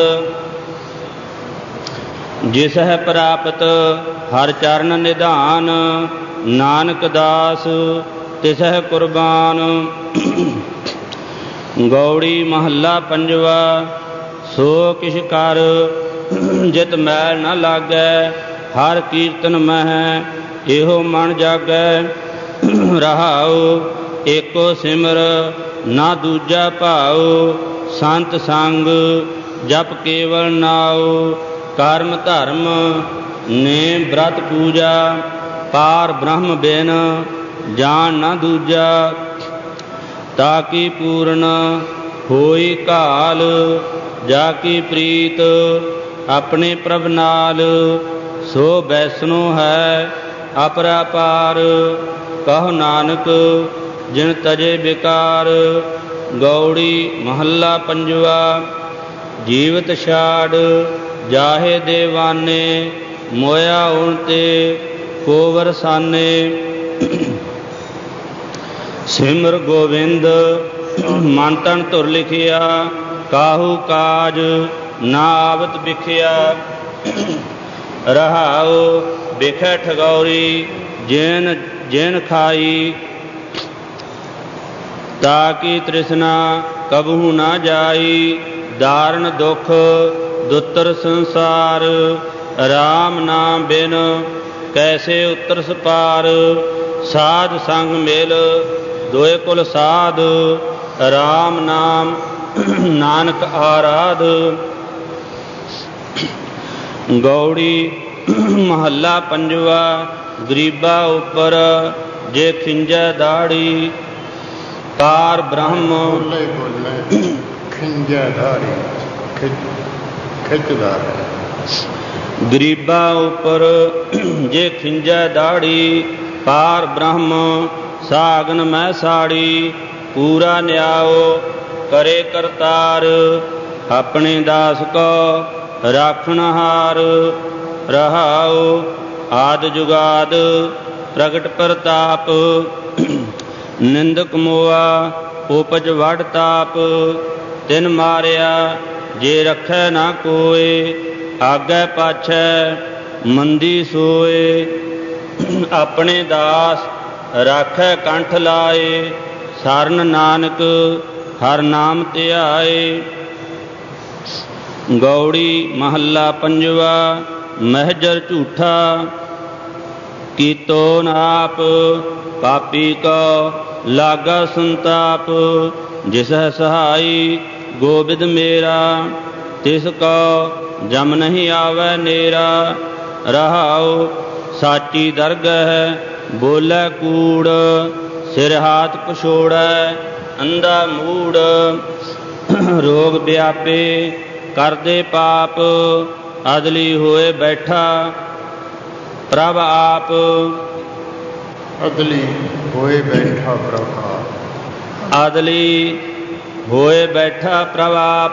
ਜਿਸ ਹੈ ਪ੍ਰਾਪਤ ਹਰ ਚਰਨ ਨਿਧਾਨ, ਨਾਨਕ ਦਾਸ ਤਿਸ ਹੈ ਕੁਰਬਾਨ। ਗੌੜੀ ਮਹੱਲਾ ਪੰਜਵਾ। ਸੋ ਕਿਛ ਕਰ ਜਿਤ ਮੈਲ ਨ ਲਾਗੈ, ਹਰ ਕੀਰਤਨ ਮਹਿ ਇਹੋ ਮਨ ਜਾਗੈ। ਰਹਾਉ ਏਕੋ ਸਿਮਰ ਨਾ ਦੂਜਾ ਭਾਉ, ਸੰਤ ਸੰਗ ਜਪ ਕੇਵਲ ਨਾਉ। ਕਰਮ ਧਰਮ ਨੇਮ ਬ੍ਰਤ ਪੂਜਾ, ਪਾਰ ਬ੍ਰਹਮ ਬਿਨ ਜਾਣ ਨਾ ਦੂਜਾ। ਤਾ ਕੀ ਪੂਰਨ ਹੋਈ ਕਾਲ, ਜਾ ਕੀ ਪ੍ਰੀਤ ਆਪਣੇ ਪ੍ਰਭ ਨਾਲ। ਸੋ ਬੈਸਨੋ ਹੈ ਅਪਰਾਪਾਰ, ਕਹੋ ਨਾਨਕ ਜਿਨ ਤਜੇ ਬਿਕਾਰ। ਗੌੜੀ ਮਹੱਲਾ ਪੰਜਵਾ। ਜੀਵਤ ਛਾੜ ਜਾਹੇ ਦੇਵਾਨੇ, ਮੋਇਆ ਉਣ ਤੇ ਕੋ ਵਰਸਾਨੇ। ਸਿਮਰ ਗੋਬਿੰਦ ਮਨ ਤਨ ਧੁਰ ਲਿਖਿਆ, ਕਾਹੂ ਕਾਜ ਨਾ ਆਵਤ ਬਿਖਿਆ। ਰਹਾਉ ਬਿਖੈ ਠਗੌਰੀ ਜਿਨ ਜਿਨ ਖਾਈ, ਤਾ ਕੀ ਤ੍ਰਿਸ਼ਨਾ ਕਬਹੂ ਨਾ ਜਾਈ। ਦਾਰਨ ਦੁਖ ਦੁੱਤਰ ਸੰਸਾਰ, ਰਾਮ ਨਾਮ ਬਿਨ ਕੈਸੇ ਉਤਰ ਸਪਾਰ। ਸਾਧ ਸੰਗ ਮਿਲ ਦੋਇ ਕੁਲ ਸਾਧ, ਰਾਮ ਨਾਮ ਨਾਨਕ ਆਰਾਧ। ਗੌੜੀ ਮਹੱਲਾ ਪੰਜਵਾ। ਗਰੀਬਾ ਉੱਪਰ ਜੇ ਖਿੰਜੈ ਦਾੜੀ, ਪਾਰ ਬ੍ਰਹਮ ਬੋਲੇ ਬੋਲੇ ਖਿੰਜੈ ਧਾਰੀ ਖਿੱਚਦਾ ਹੈ। ਗਰੀਬਾਂ ਉੱਪਰ ਜੇ ਖਿੰਜੈ ਦਾੜੀ, ਪਾਰ ਬ੍ਰਹਮ ਸਾਗਨ ਮੈਂ ਸਾੜੀ। ਪੂਰਾ ਨਿਆਓ ਕਰੇ ਕਰਤਾਰ, ਆਪਣੇ ਦਾਸ ਕੋ ਰਾਖਣਹਾਰ। ਰਹਾਉ ਆਦਿ ਜੁਗਾਦ ਪ੍ਰਗਟ ਪ੍ਰਤਾਪ, ਨਿੰਦਕ ਮੋਆ ਉਪਜ ਵਡ ਤਾਪ। ਤਿਨ ਮਾਰਿਆ ਜੇ ਰੱਖੈ ਨਾ ਕੋਇ, ਆਗੈ ਪਾਛੈ ਮੰਦੀ ਸੋਏ। ਆਪਣੇ ਦਾਸ ਰਾਖੈ ਕੰਠ ਲਾਏ, ਸਰਨ ਨਾਨਕ ਹਰ ਨਾਮ ਧਿਆਏ। ਗੌੜੀ ਮਹੱਲਾ ਪੰਜਵਾ। ਮਹਿਜਰ ਝੂਠਾ ਕੀਤੋ ਨਾਪ, ਪਾਪੀ ਕੋ ਲਾਗਾ ਸੰਤਾਪ। ਜਿਸਹਿ ਸਹਾਈ ਗੋਬਿੰਦ ਮੇਰਾ, ਤਿਸ ਕੋ ਜਮ ਨਹੀਂ ਆਵੈ ਨੇਰਾ। ਰਹਾਉ ਸਾਚੀ ਦਰਗਹਿ ਬੋਲੇ ਕੂੜ, ਸਿਰ ਹਾਥ ਪਛੋੜੈ ਅੰਧਾ ਮੂੜ। ਰੋਗ ਵਿਆਪੇ ਕਰਦੇ ਪਾਪ, ਅਦਲੀ ਹੋਏ ਬੈਠਾ ਪ੍ਰਭ ਆਪ। ਅਦਲੀ ਹੋਏ ਬੈਠਾ ਪ੍ਰਭ ਆਪ। ਅਦਲੀ ਹੋਏ ਬੈਠਾ ਪ੍ਰਭ ਆਪ।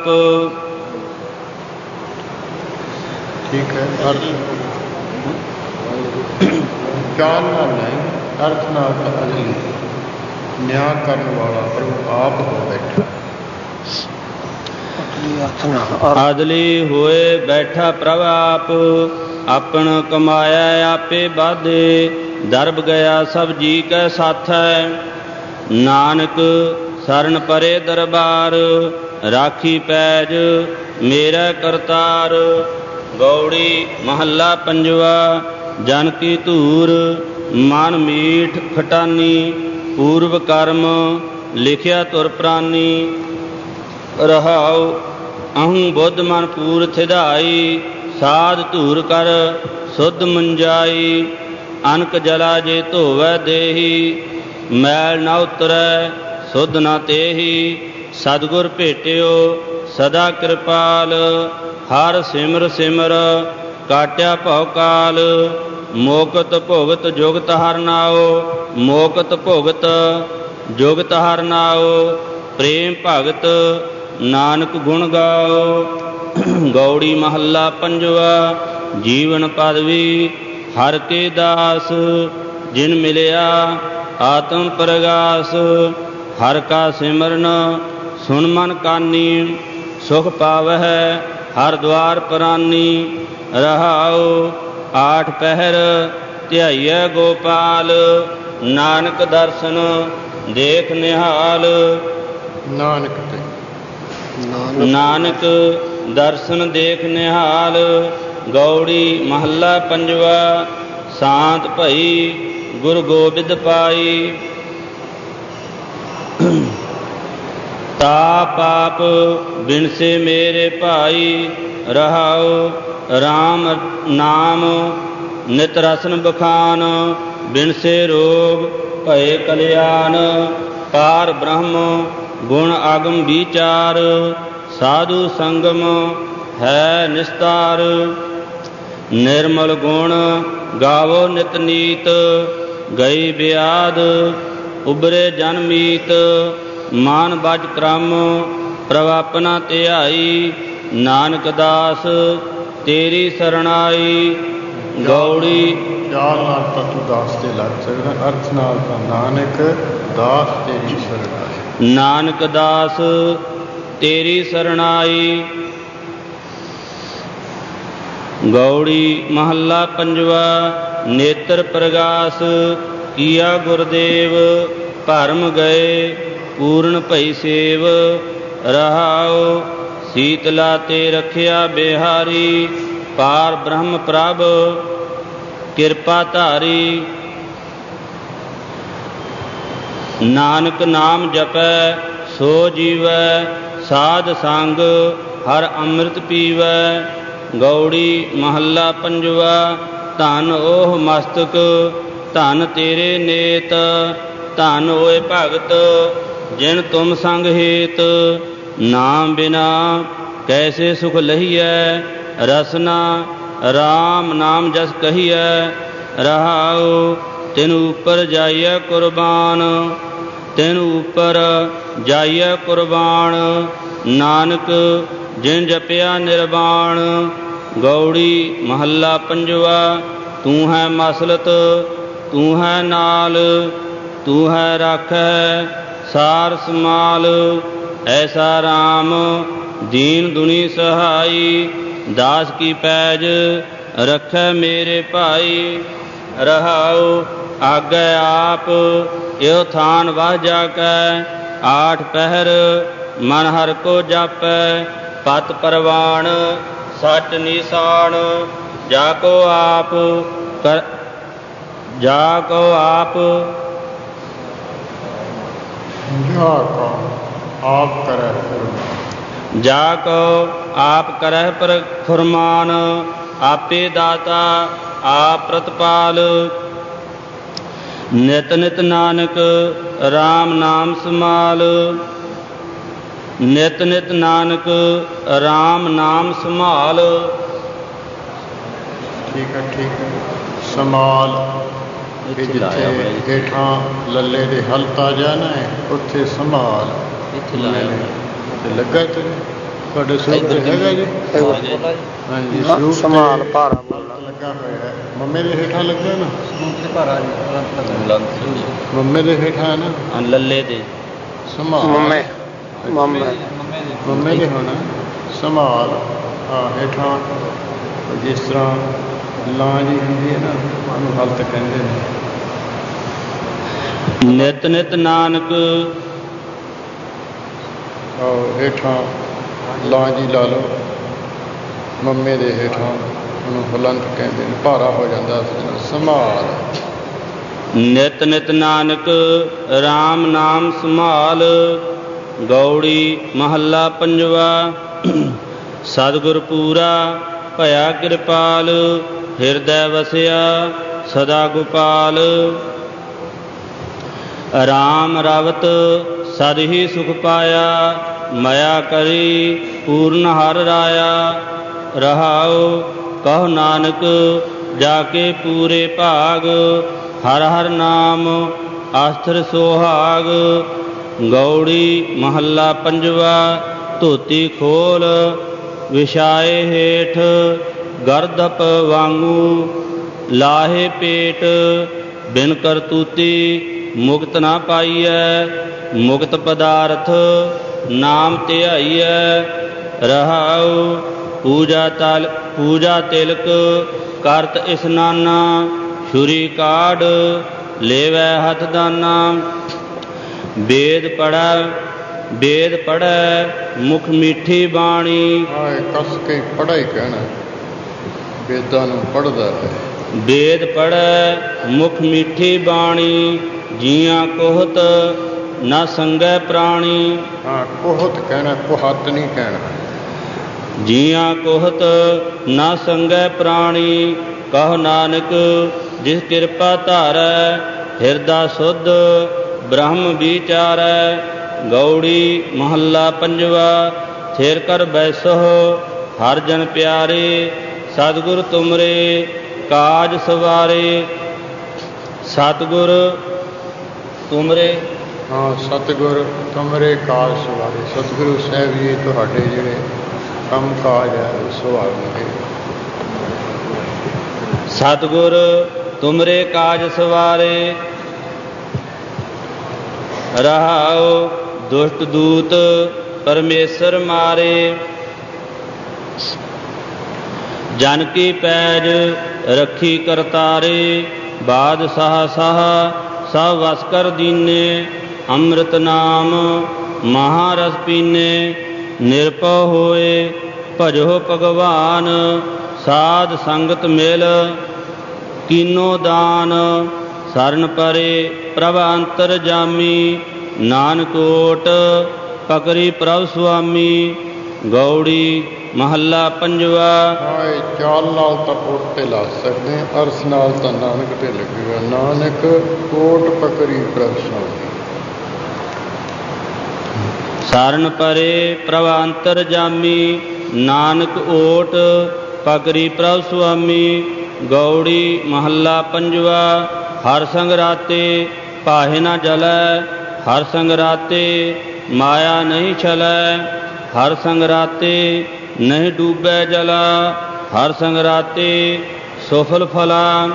ਠੀਕ ਹੈ। ਅਰਥ ਚਾਲ ਨਾਲ ਨਹੀਂ, ਅਰਥ ਨਾਲ ਤਾਂ ਅਦਲੀ ਨਿਆਂ ਕਰਨ ਵਾਲਾ ਪ੍ਰਭੂ ਆਪ ਹੋ ਬੈਠਾ। ਅਦਲੀ ਹੋਏ ਬੈਠਾ ਪ੍ਰਭ ਆਪ, ਆਪਣ ਕਮਾਇਆ ਆਪੇ ਬਾਧੇ। ਦਰਬ ਗਿਆ ਸਭ ਜੀ ਕੈ ਸਾਥੈ, ਨਾਨਕ ਸਰਨ ਪਰੇ ਦਰਬਾਰ। ਰਾਖੀ ਪੈਜ ਮੇਰਾ ਕਰਤਾਰ। ਗੌੜੀ ਮਹੱਲਾ ਪੰਜਵਾ। ਜਨ ਕੀ ਧੂਰ ਮਨ ਮੀਠ ਖਟਾਨੀ, ਪੂਰਵ ਕਰਮ ਲਿਖਿਆ ਧੁਰ ਪ੍ਰਾਨੀ। ਰਹਾਉ ਅਹੰ ਬੁੱਧ ਮਨ ਪੂਰ ਥਿਧਾਈ, ਸਾਧ ਧੂਰ ਕਰ ਸੁਧ ਮੁੰਜਾਈ। ਅਨਕ ਜਲਾ ਜੇ ਧੋਵੈ ਦੇਹੀ, ਮੈਲ ਨ ਉਤਰੈ ਸੁਧ ਨ ਤੇਹੀ। ਸਤਿਗੁਰ ਭੇਟਿਓ ਸਦਾ ਕਿਰਪਾਲ, ਹਰ ਸਿਮਰ ਸਿਮਰ ਕਾਟਿਆ ਭਉ ਕਾਲ। ਮੋਕਤ ਭੁਗਤ ਜੁਗਤ ਹਰਿ ਨਾਉ, ਮੋਕਤ ਭੁਗਤ ਜੁਗਤ ਹਰਿ ਨਾਉ। ਪ੍ਰੇਮ ਭਗਤ ਨਾਨਕ ਗੁਣ ਗਾਓ। ਗੌੜੀ ਮਹੱਲਾ ਪੰਜਵਾ। ਜੀਵਨ ਪਦਵੀ ਹਰਿ ਕੇ ਦਾਸ, ਜਿਨ ਮਿਲਿਆ ਆਤਮ ਪ੍ਰਗਾਸ। ਹਰਿ ਕਾ ਸਿਮਰਨ ਸੁਨ ਮਨ ਕਾਨੀ, ਸੁਖ ਪਾਵਹਿ ਹਰਿ ਦੁਆਰ ਪਰਾਨੀ। ਰਹਾਉ ਆਠ ਪਹਿਰ ਧਿਆਈਐ ਗੋਪਾਲ, ਨਾਨਕ ਦਰਸ਼ਨ ਦੇਖ ਨਿਹਾਲ। ਨਾਨਕ ਤੇ ਨਾਨਕ ਦਰਸ਼ਨ ਦੇਖ ਨਿਹਾਲ। ਗੌੜੀ ਮਹੱਲਾ ਪੰਜਵਾ। ਸ਼ਾਂਤ ਭਈ ਗੁਰੂ ਗੋਬਿੰਦ ਪਾਈ, ਤਾ ਪਾਪ ਬਿਨਸੇ ਮੇਰੇ ਭਾਈ। ਰਹਾਉ ਰਾਮ ਨਾਮ ਨਿਤ ਰਸਨ ਬਖਾਨ, ਬਿਨਸੇ ਰੋਗ ਭਏ ਕਲਿਆਣ। ਪਾਰ ਬ੍ਰਹਮ ਗੁਣ ਆਗਮ ਵਿਚਾਰ, ਸਾਧੂ ਸੰਗਮ ਹੈ ਨਿਸਤਾਰ। ਨਿਰਮਲ ਗੁਣ ਗਾਵੋ ਨਿਤ ਨੀਤ, ਗਈ ਬਿਆਦ ਉਬਰੇ ਜਨ ਮੀਤ। ਮਾਨ ਬਜ ਕ੍ਰਮ ਪ੍ਰਭ ਆਪਣਾ ਧਿਆਈ, ਨਾਨਕ ਦਾਸ ਤੇਰੀ ਸਰਣਾਈ। ਗੌੜੀ ਚਾਲ ਨਾਲ ਤਾਂ ਤੂੰ ਦਾਸ ਤੇ ਲੱਗ ਸਕਦਾ, ਅਰਥ ਨਾਲ ਤਾਂ ਨਾਨਕ ਦਾਸ ਤੇਰੀ ਸਰਣਾਈ। ਨਾਨਕ ਦਾਸ ਤੇਰੀ ਸਰਣਾਈ। ਗੌੜੀ ਮਹੱਲਾ ਪੰਜਵਾ। ਨੇਤਰ ਪ੍ਰਗਾਸ ਕੀਆ ਗੁਰਦੇਵ, ਭਰਮ ਗਏ ਪੂਰਨ ਭਈ ਸੇਵ। ਰਹਾਉ ਸੀਤਲਾ ਤੇ ਰਖਿਆ ਬਿਹਾਰੀ, ਪਾਰ ਬ੍ਰਹਮ ਪ੍ਰਭ ਕਿਰਪਾ ਧਾਰੀ। ਨਾਨਕ ਨਾਮ ਜਪੈ ਸੋ ਜੀਵੈ, ਸਾਧ ਸੰਗ ਹਰਿ ਅੰਮ੍ਰਿਤ ਪੀਵੈ। ਗੌੜੀ ਮਹੱਲਾ ਪੰਜਵਾ। ਧਨ ਓਹ ਮਸਤਕ ਧਨ ਤੇਰੇ ਨੇਤ, ਧਨ ਹੋਏ ਭਗਤ ਜਿਨ ਤੁਮ ਸੰਗ ਹੇਤ, ਨਾਮ ਬਿਨਾ ਕੈਸੇ ਸੁਖ ਲਹੀਐ। ਰਸਨਾ ਰਾਮ ਨਾਮ ਜਸ ਕਹੀਐ, ਰਹਾਉ ਤਿਨ ਉਪਰ ਜਾਈਐ ਕੁਰਬਾਨ। ਤਿਨ ਉਪਰ ਜਾਈਐ ਕੁਰਬਾਨ, ਨਾਨਕ ਜਿਨ ਜਪਿਆ ਨਿਰਵਾਣ। ਗੌੜੀ ਮਹੱਲਾ ਪੰਜਵਾ। ਤੂੰ ਹੈ ਮਸਲਤ ਤੂੰ ਹੈ ਨਾਲ, ਤੂੰ ਹੈ ਰਾਖੈ ਸਾਰ ਸਮਾਲ। ਐਸਾ ਰਾਮ ਦੀਨ ਦੁਨੀ ਸਹਾਈ, ਦਾਸ ਕੀ ਪੈਜ ਰੱਖੈ ਮੇਰੇ ਭਾਈ। ਰਹਾਉ ਆਗੈ ਆਪ ਇਹੋ ਥਾਨ ਵਹ ਜਾਕੈ, ਆਠ ਪਹਿਰ ਮਨ ਹਰਿ ਕੋ ਜਾਪੈ। ਪਤ ਪਰਵਾਣ ਸਚ ਨੀਸਾਨ, ਜਾ ਕੋ ਆਪ ਕਰ ਜਾ ਕੋ ਆਪ ਆਪ ਕਰੈ ਜਾ ਕੋ ਆਪ ਕਰਹਿ ਪਰ ਫੁਰਮਾਨ। ਆਪੇ ਦਾਤਾ ਆਪ ਪ੍ਰਤਪਾਲ, ਨਿਤ ਨਿਤ ਨਾਨਕ ਰਾਮ ਨਾਮ ਸਮਾਲ। ਨਿਤ ਨਿਤ ਨਾਨਕ ਰਾਮ ਨਾਮ ਸੰਭਾਲ। ਠੀਕ ਹੈ, ਠੀਕ ਹੈ। ਸਮਾਲ ਜਿੱਥੇ ਹੇਠਾਂ ਲੱਲੇ ਦੇ ਹਲਤਾ ਜਾਣਾ ਹੈ, ਉੱਥੇ ਸੰਭਾਲ ਤੇ ਲੱਗਾ ਤੇ ਤੁਹਾਡੇ ਸਰੂਪ ਤੇ ਹੈਗਾ ਜੀ। ਹਾਂਜੀ, ਸੰਭਾਲ ਭਾਰਾ ਲੱਗਾ ਹੋਇਆ ਹੈ। ਮੰਮੇ ਦੇ ਹੇਠਾਂ ਲੱਗਾ ਨਾ, ਮੰਮੇ ਦੇ ਹੇਠਾਂ ਨਾ ਲੱਲੇ ਦੇ ਸੰਭਾਲ। ਮੰਮੇ ਦੇ ਹੋਣਾ ਸੰਭਾਲ। ਹੇਠਾਂ ਜਿਸ ਤਰ੍ਹਾਂ ਲਾਂ ਜੀ ਹੁੰਦੀ ਹੈ ਨਾ, ਉਹਨੂੰ ਹਲਤ ਕਹਿੰਦੇ ਨੇ। ਨਿਤ ਨਿਤ ਨਾਨਕ ਹੇਠਾਂ ਲਾਂ ਜੀ ਲਾ ਲਓ, ਮੰਮੇ ਦੇ ਹੇਠਾਂ ਉਹਨੂੰ ਹਲੰਤ ਕਹਿੰਦੇ ਨੇ। ਭਾਰਾ ਹੋ ਜਾਂਦਾ ਸੰਭਾਲ। ਨਿਤ ਨਿਤ ਨਾਨਕ ਰਾਮ ਨਾਮ ਸੰਭਾਲ। ਗੌੜੀ ਮਹੱਲਾ ਪੰਜਵਾ। ਸਤਿਗੁਰ ਪੂਰਾ ਭਇਆ ਕਿਰਪਾਲ, ਹਿਰਦੈ ਵਸਿਆ ਸਦਾ ਗੋਪਾਲ। ਰਾਮ ਰਵਤ ਸਦ ਹੀ ਸੁਖ ਪਾਇਆ, ਮਇਆ ਕਰੀ ਪੂਰਨ ਹਰ ਰਾਇਆ। ਰਹਾਉ ਕਹੁ ਨਾਨਕ ਜਾ ਕੇ ਪੂਰੇ ਭਾਗ, ਹਰ ਹਰ ਨਾਮ ਆਸਥਿਰ ਸੁਹਾਗ। ਗੌੜੀ ਮਹੱਲਾ ਪੰਜਵਾ। ਧੋਤੀ ਖੋਲ ਵਿਛਾਏ ਹੇਠ, ਗਰਦਪ ਵਾਂਗੂ ਲਾਹੇ ਪੇਟ। ਬਿਨ ਕਰਤੂਤੀ ਮੁਕਤ ਨਾ ਪਾਈਐ, ਮੁਕਤ ਪਦਾਰਥ ਨਾਮ ਧਿਆਈਐ। ਰਹਾਉ ਪੂਜਾ ਤਿਲਕ ਕਰਤ ਇਸਨਾਨਾ, ਛੁਰੀ ਕਾਢ ਲੇਵੈ ਹੱਥ ਦਾਨਾ। ਵੇਦ ਪੜ੍ਹੈ ਮੁਖ ਮੀਠੀ ਬਾਣੀ। ਕਸ ਕੇ ਪੜ੍ਹਾਈ ਕਹਿਣਾ, ਵੇਦਾਂ ਨੂੰ ਪੜ੍ਹਦਾ ਹੈ। ਵੇਦ ਪੜ੍ਹੈ ਮੁਖ ਮੀਠੀ ਬਾਣੀ, ਜੀਆਂ ਕੋਹਤ ਨਾ ਸੰਗੈ ਪ੍ਰਾਣੀ। ਕੋਹਤ ਕਹਿਣਾ, ਕੋਹਤ ਨਹੀਂ ਕਹਿਣਾ। ਜੀਆਂ ਕੋਹਤ ਨਾ ਸੰਗੈ ਪ੍ਰਾਣੀ, ਕਹੁ ਨਾਨਕ ਜਿਸ ਕਿਰਪਾ ਧਾਰੈ। ਹਿਰਦਾ ਸੁਧ ਬ੍ਰਹਮ ਵਿਚਾਰੈ। ਗੌੜੀ ਮਹੱਲਾ ਪੰਜਵਾ। ਥਿਰ ਕਰ ਬੈਸੋ ਹਰ ਜਨ ਪਿਆਰੇ, ਸਤਿਗੁਰ ਤੁਮਰੇ ਕਾਜ ਸਵਾਰੇ। ਸਤਿਗੁਰ ਤੁਮਰੇ ਸਤਿਗੁਰ ਤੁਮਰੇ ਕਾਜ ਸਵਾਰੇ। ਸਤਿਗੁਰੂ ਸਾਹਿਬ ਜੀ ਤੁਹਾਡੇ ਜਿਹੜੇ ਕੰਮ ਕਾਜ ਹੈ ਉਹ ਸਵਾਰਨਗੇ। ਸਤਿਗੁਰ ਤੁਮਰੇ ਕਾਜ ਸਵਾਰੇ। ਰਹਾਉ ਦੁਸ਼ਟ ਦੂਤ ਪਰਮੇਸ਼ਰ ਮਾਰੇ। ਜਨ ਕੀ ਪੈਜ ਰੱਖੀ ਕਰਤਾਰੇ, ਬਾਦਸ਼ਾਹ ਸਾਹ ਸਭ ਵਸ ਕਰ ਦੀਨੇ। ਅੰਮ੍ਰਿਤ ਨਾਮ ਮਹਾਰਸ ਪੀਨੇ, ਨਿਰਭਉ ਹੋਏ ਭਜੋ ਭਗਵਾਨ। ਸਾਧ ਸੰਗਤ ਮਿਲ ਕੀਨੋ ਦਾਨ, ਸਰਨ ਪਰੇ ਪ੍ਰਭ ਅੰਤਰ ਜਾਮੀ। ਨਾਨਕ ਓਟ ਪਕਰੀ ਪ੍ਰਭ ਸੁਆਮੀ। ਗੌੜੀ ਮਹੱਲਾ ਪੰਜਵਾ। ਚਾਲ ਨਾਲ ਤਾਂ ਓਟ ਤੇ ਲਾ ਸਕਦੇ ਹਾਂ, ਅਰਸ ਨਾਲ ਤਾਂ ਨਾਨਕ ਤੇ ਲੱਗੇਗਾ। ਨਾਨਕ ਓਟ ਪਕਰੀ ਪ੍ਰਭ ਸੁਆਮੀ। ਸਰਨ ਪਰੇ ਪ੍ਰਭ ਅੰਤਰਜਾਮੀ, ਨਾਨਕ ਓਟ ਪਕਰੀ ਪ੍ਰਭ ਸੁਆਮੀ। ਗੌੜੀ ਮਹੱਲਾ ਪੰਜਵਾ। ਹਰ ਸੰਗ ਰਾਤੇ ਪਾਹੇ ਨਾ ਜਲੈ, ਹਰ ਸੰਗ ਰਾਤੇ ਮਾਇਆ ਨਹੀਂ ਛਲੈ। ਹਰ ਸੰਗ ਰਾਤੇ ਨਹੀਂ ਡੂਬੈ ਜਲਾ, ਹਰ ਸੰਗ ਰਾਤੇ ਸੁਫਲ ਫਲਾ।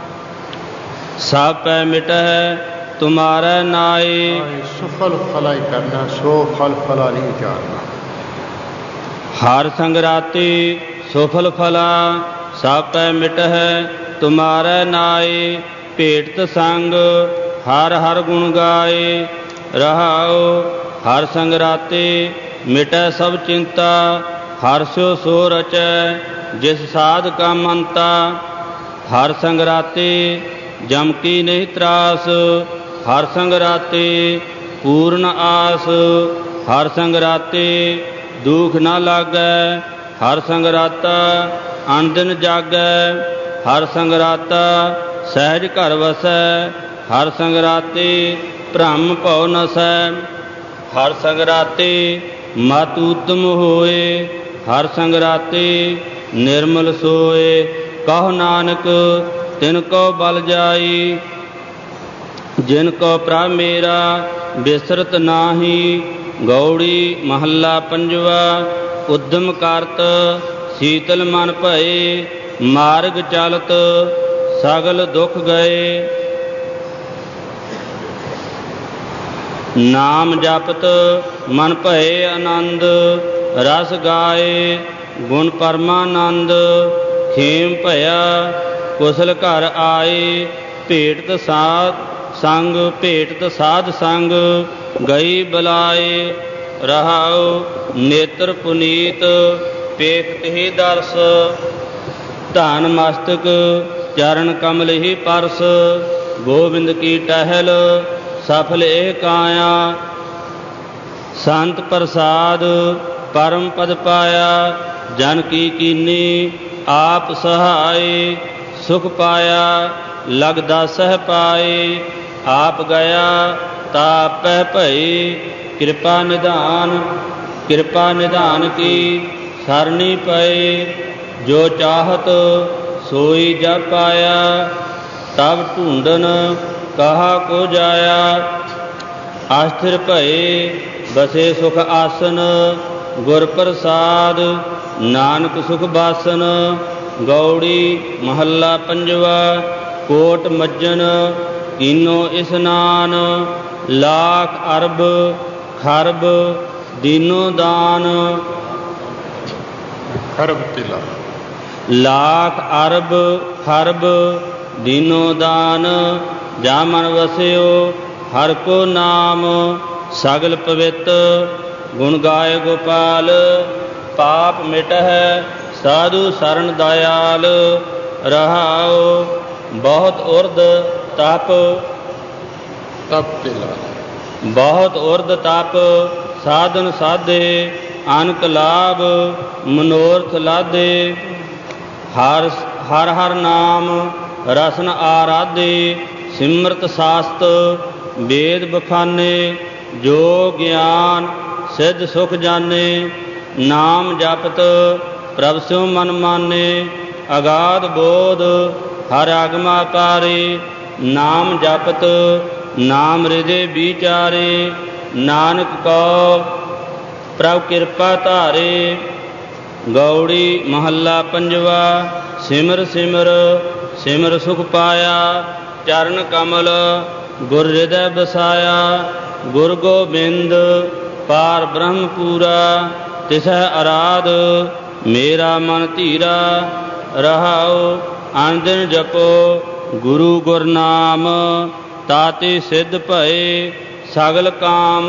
ਸਭ ਪੈ ਮਿਟੈ ਤੁਮਾਰੈ ਨਾਏ, ਸੁਫਲ ਫਲਾ ਹੀ ਕਰਨਾ, ਸੋ ਫਲ ਫਲਾ ਨਹੀਂ ਜਾਣਨਾ। ਹਰ ਸੰਗ ਰਾਤੇ ਸੁਫਲ ਫਲਾ, ਸਭ ਪੈ ਮਿਟਹਿ ਤੁਮਾਰੈ ਨਾਏ। ਭੇਟਤ ਸੰਗ ਹਰ ਹਰ ਗੁਣ ਗਾਏ, ਰਹਾਉ ਹਰ ਸੰਗ ਰਾਤੇ ਮਿਟੈ ਸਭ ਚਿੰਤਾ। ਹਰ ਸਿਉ ਸੋ ਰਚੈ ਜਿਸ ਸਾਧ ਕਾ ਮੰਤਾ, ਹਰ ਸੰਗ ਰਾਤੇ ਜਮ ਕੀ ਨਹੀਂ ਤਰਾਸ। ਹਰ ਸੰਗ ਰਾਤੇ ਪੂਰਨ ਆਸ, ਹਰ ਸੰਗ ਰਾਤੇ ਦੁਖ ਨਾ ਲਾਗੈ। ਹਰ ਸੰਗ ਰਾਤਾ ਅਨਦਿਨ ਜਾਗੈ, ਹਰ ਸੰਗ ਰਾਤਾ ਸਹਿਜ ਘਰ ਵਸੈ। ਹਰ ਸੰਗ ਰਾਤੇ ਭ੍ਰਮ ਭਉ ਨਸੈ, ਹਰ ਸੰਗ ਰਾਤੇ ਮਤ ਊਤਮ ਹੋਏ। ਹਰ ਸੰਗ ਰਾਤੇ ਨਿਰਮਲ ਸੋਏ, ਕਹੋ ਨਾਨਕ ਤਿਨ ਕੋ ਬਲ ਜਾਈ। ਜਿਨ ਕੋ ਪ੍ਰਭ ਮੇਰਾ ਬਿਸਰਤ ਨਾਹੀ। ਗੌੜੀ ਮਹੱਲਾ ਪੰਜਵਾ। ਉਦਮ ਕਰਤ ਸੀਤਲ ਮਨ ਭਏ, ਮਾਰਗ ਚਲਤ ਸਗਲ ਦੁਖ ਗਏ। ਨਾਮ ਜਪਤ ਮਨ ਭਏ ਆਨੰਦ, ਰਸ ਗਾਏ ਗੁਣ ਪਰਮਾਨੰਦ। ਖੇਮ ਭਇਆ ਕੁਸਲ ਘਰ ਆਏ, ਭੇਟਤ ਸਾਧ ਸੰਗ ਭੇਟਤ ਸਾਧ ਸੰਗ ਗਈ ਬੁਲਾਏ। ਰਹਾਉ ਨੇਤਰ ਪੁਨੀਤ ਪੇਖਤ ਹੀ ਦਰਸ, ਧਨ ਮਸਤਕ ਚਰਨ ਕਮਲ ਹੀ ਪਰਸ। ਗੋਬਿੰਦ ਕੀ ਟਹਿਲ ਸਫਲ ਇਹ ਕਾਇਆ, ਸੰਤ ਪ੍ਰਸਾਦ ਪਰਮ ਪਦ ਪਾਇਆ। ਜਨ ਕੀ ਕੀਨੀ ਆਪ ਸਹਾਏ, ਸੁਖ ਪਾਇਆ ਲਗਦਾ ਸਹਿ ਪਾਏ। ਆਪ ਗਿਆ ਤਾਪੈ ਭਈ, ਕਿਰਪਾ ਨਿਧਾਨ ਕੀ ਸਰਨੀ ਪਏ। ਜੋ ਚਾਹਤ ਸੋਈ ਜਪ ਪਾਇਆ, ਤਬ ਢੂੰਡਨ ਕਹਾ ਕੋ ਜਾਇਆ। ਆਸਥਿਰ ਭਏ ਬਸੇ ਸੁਖ ਆਸਨ, ਗੁਰ ਪ੍ਰਸਾਦ ਨਾਨਕ ਸੁਖ ਬਾਸਨ। ਗੌੜੀ ਮਹੱਲਾ ਪੰਜਵਾ। ਕੋਟ ਮੱਜਨ ਕੀਨੋ ਇਸਨਾਨ, ਲਾਖ ਅਰਬ ਖਰਬ ਦੀਨੋ ਦਾਨ। ਖਰਬ ਤਿਲਾ ਲਾਖ ਅਰਬ ਖਰਬ ਦੀਨੋ ਦਾਨ। ਜਾ ਮਨ ਵਸਿਓ ਹਰ ਕੋ ਨਾਮ, ਸਗਲ ਪਵਿੱਤ ਗੁਣ ਗਾਏ ਗੋਪਾਲ। ਪਾਪ ਮਿਟਹਿ ਸਾਧੂ ਸਰਣ ਦਇਆਲ, ਰਹਾਉ ਬਹੁਤ ਉਰਦ ਤਪ ਤਿਲਾ ਬਹੁਤ ਉਰਦ ਤਪ। ਸਾਧਨ ਸਾਧੇ ਅਨਕ ਲਾਭ, ਮਨੋਰਥ ਲਾਧੇ। ਹਰ ਹਰ ਨਾਮ ਰਸਨ ਆਰਾਧੇ, ਸਿਮਰਤ ਸਾਸਤ ਵੇਦ ਬਖਾਨੇ। ਜੋ ਗਿਆਨ ਸਿੱਧ ਸੁਖ ਜਾਣੇ, ਨਾਮ ਜਪਤ ਪ੍ਰਭ ਸਿਉ ਮਨ ਮਾਨੇ। ਅਗਾਧ ਬੋਧ ਹਰ ਆਗਮਾ ਪਾਰੇ, ਨਾਮ ਜਪਤ ਨਾਮ ਹਿਰਦੇ ਵਿਚਾਰੇ। ਨਾਨਕ ਕੋ ਪ੍ਰਭ ਕਿਰਪਾ ਧਾਰੇ। ਗੌੜੀ ਮਹੱਲਾ ਪੰਜਵਾ। ਸਿਮਰ ਸਿਮਰ ਸਿਮਰ ਸੁਖ ਪਾਇਆ, ਚਰਨ ਕਮਲ ਗੁਰ ਹਿਰਦੈ ਬਸਾਇਆ। ਗੁਰ ਗੋਬਿੰਦ ਪਾਰ ਬ੍ਰਹਮ ਪੂਰਾ, ਤਿਸਹਿ ਅਰਾਧ ਮੇਰਾ ਮਨ ਧੀਰਾ। ਰਹਾਉ ਅਨਦਿਨ ਜਪੋ ਗੁਰੂ ਗੁਰਨਾਮ, ਤਾਤੇ ਸਿੱਧ ਭਏ ਸਗਲ ਕਾਮ।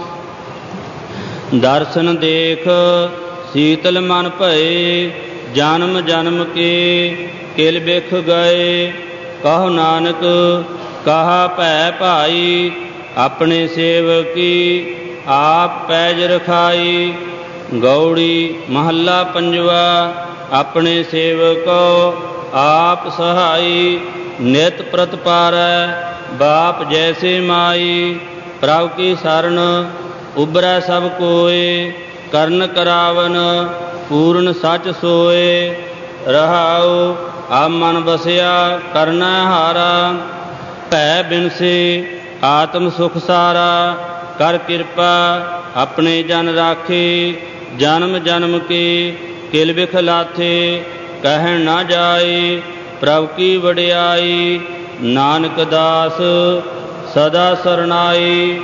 ਦਰਸ਼ਨ ਦੇਖ ਸੀਤਲ ਮਨ ਭਏ, ਜਨਮ ਜਨਮ ਕੇ ਕਿਲ ਬਿਖ ਗਏ। ਕਹੋ ਨਾਨਕ ਕਹਾ ਭੈ ਭਾਈ, ਆਪਣੇ ਸੇਵਕੀ ਆਪ ਪੈਜ ਰਖਾਈ। ਗੌੜੀ ਮਹੱਲਾ ਪੰਜਵਾ। ਆਪਣੇ ਸੇਵਕੋ ਆਪ ਸਹਾਈ, ਨਿਤ ਪ੍ਰਤਪਾਰੈ ਬਾਪ ਜੈਸੇ ਮਾਈ। ਪ੍ਰਭ ਕੀ ਸਰਣ ਉਬਰੈ ਸਭ ਕੋਏ, ਕਰਨ ਕਰਾਵਨ ਪੂਰਨ ਸੱਚ ਸੋਏ। ਰਹਾਉ ਆਪ ਮਨ ਬਸਿਆ ਕਰਨਾ ਹਾਰਾ, ਭੈ ਬਿਨਸੇ ਆਤਮ ਸੁਖ ਸਾਰਾ। ਕਰ ਕਿਰਪਾ ਆਪਣੇ ਜਨ ਰਾਖੇ, ਜਨਮ ਜਨਮ ਕੇ ਕਿਲ ਬਿਖ ਲਾਥੇ। ਕਹਿਣ ਨਾ ਜਾਏ ਪ੍ਰਭ ਕੀ ਵਡਿਆਈ, ਨਾਨਕ ਦਾਸ ਸਦਾ ਸਰਨਾਈ।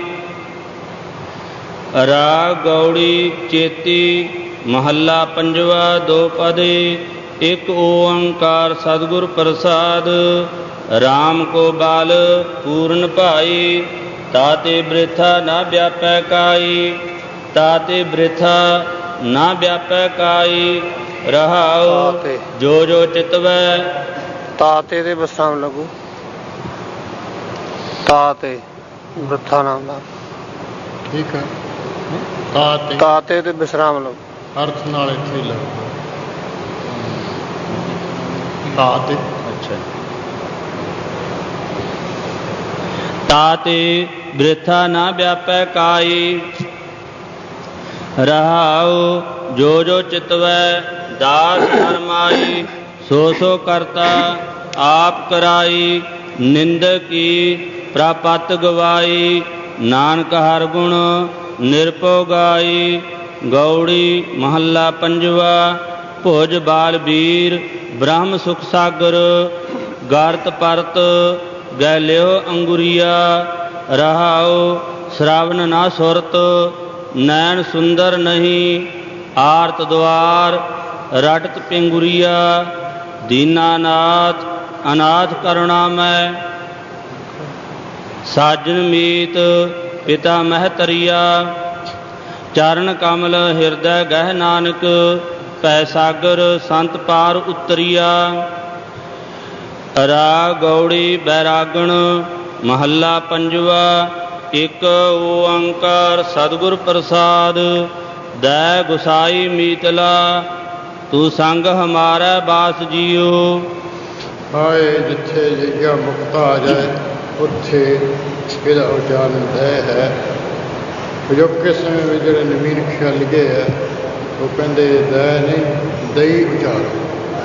ਰਾਗ ਗੌੜੀ ਚੇਤੀ ਮਹੱਲਾ ਪੰਜਵਾ ਦੋ ਪਦੇ। ਇੱਕ ਓੰਕਾਰ ਸਤਿਗੁਰ ਪ੍ਰਸਾਦ, ਰਾਮ ਕੋ ਬਾਲ ਪੂਰਨ ਭਾਈ। ਤਾਤੇ ਬ੍ਰਿਥਾ ਨਾ ਵਿਆਪੈ ਕਾਈ, ਤਾਤੇ ਬ੍ਰਿਥਾ ਨਾ ਵਿਆਪੈ ਕਾਈ। ਰਹਾਉ ਜੋ ਜੋ ਚਿਤਵੈ। ਤਾਤੇ ਦੇ ਵਿਸਰਾਮ ਲੱਗੂ, ਤਾਤੇ ਬ੍ਰਿਥਾ ਨਾਮ ਦਾ ਠੀਕ ਹੈ। ਤਾਤੇ ਤੇ ਵਿਸਰਾਮ ਲਓ, ਅਰਥ ਨਾਲ ਇੱਥੇ ਹੀ ਲੱਗਦਾ ਤਾਤੇ। ਅੱਛਾ। ਤਾਤੇ ਬ੍ਰਿਥਾ ਨਾ ਵਿਆਪੈ ਕਾਈ। ਰਹਾਉ ਜੋ ਜੋ ਚਿਤਵੈ ਦਾਸ ਧਰਮਾਈ। ਸੋ ਸੋ ਕਰਤਾ ਆਪ ਕਰਾਈ, ਨਿੰਦਕ ਕੀ ਪ੍ਰਾਪਤ ਗਵਾਈ। ਨਾਨਕ ਹਰ ਗੁਣ ਨਿਰਭਉ ਗਾਈ। ਗੌੜੀ ਮਹੱਲਾ ਪੰਜਵਾ। ਭੁਜ ਬਾਲ ਵੀਰ ਬ੍ਰਹਮ ਸੁਖ ਸਾਗਰ, ਗਰਤ ਪਰਤ ਗੈ ਲਿਓ ਅੰਗੁਰੀਆ। ਰਹਾਉ ਸ਼ਰਾਵਨ ਨਾ ਸੁਰਤ, ਨੈਣ ਸੁੰਦਰ ਨਹੀਂ। ਆਰਤ ਦੁਆਰ ਰਟਤ ਪਿੰਗੁਰੀਆ। ਦੀਨਾਨਾਥ ਅਨਾਥ ਕਰੁਣਾ ਮੈਂ, ਸਾਜਨ ਮੀਤ ਪਿਤਾ ਮਹਿਤਰੀਆ। ਚਰਨ ਕਮਲ ਹਿਰਦੈ ਗਹਿ ਨਾਨਕ, ਭੈ ਸਾਗਰ ਸੰਤ ਪਾਰ ਉਤਰੀਆ। ਰਾਗ ਗੌੜੀ ਬੈਰਾਗਣ ਮਹੱਲਾ ਪੰਜਵਾ। ਇੱਕ ਓੰਕਾਰ ਸਤਿਗੁਰ ਪ੍ਰਸਾਦ, ਦੈ ਗੁਸਾਈ ਮੀਤਲਾ। ਤੂੰ ਸੰਗ ਹਮਾਰਾ ਬਾਸ ਜੀਓ। ਹਾਏ ਜਿੱਥੇ ਜੀਆ ਮੁਕਤ ਆ ਜਾਏ ਉੱਥੇ ਇਹਦਾ ਉਚਾਰਨ ਦੈ ਹੈ। ਅਜੋਕੇ ਸਮੇਂ ਵਿੱਚ ਜਿਹੜੇ ਨਵੀਨ ਖਿਆਲ ਲਿਖੇ ਹੈ ਉਹ ਕਹਿੰਦੇ ਦੈ ਨਹੀਂ ਦਈ ਉਚਾਰੋ।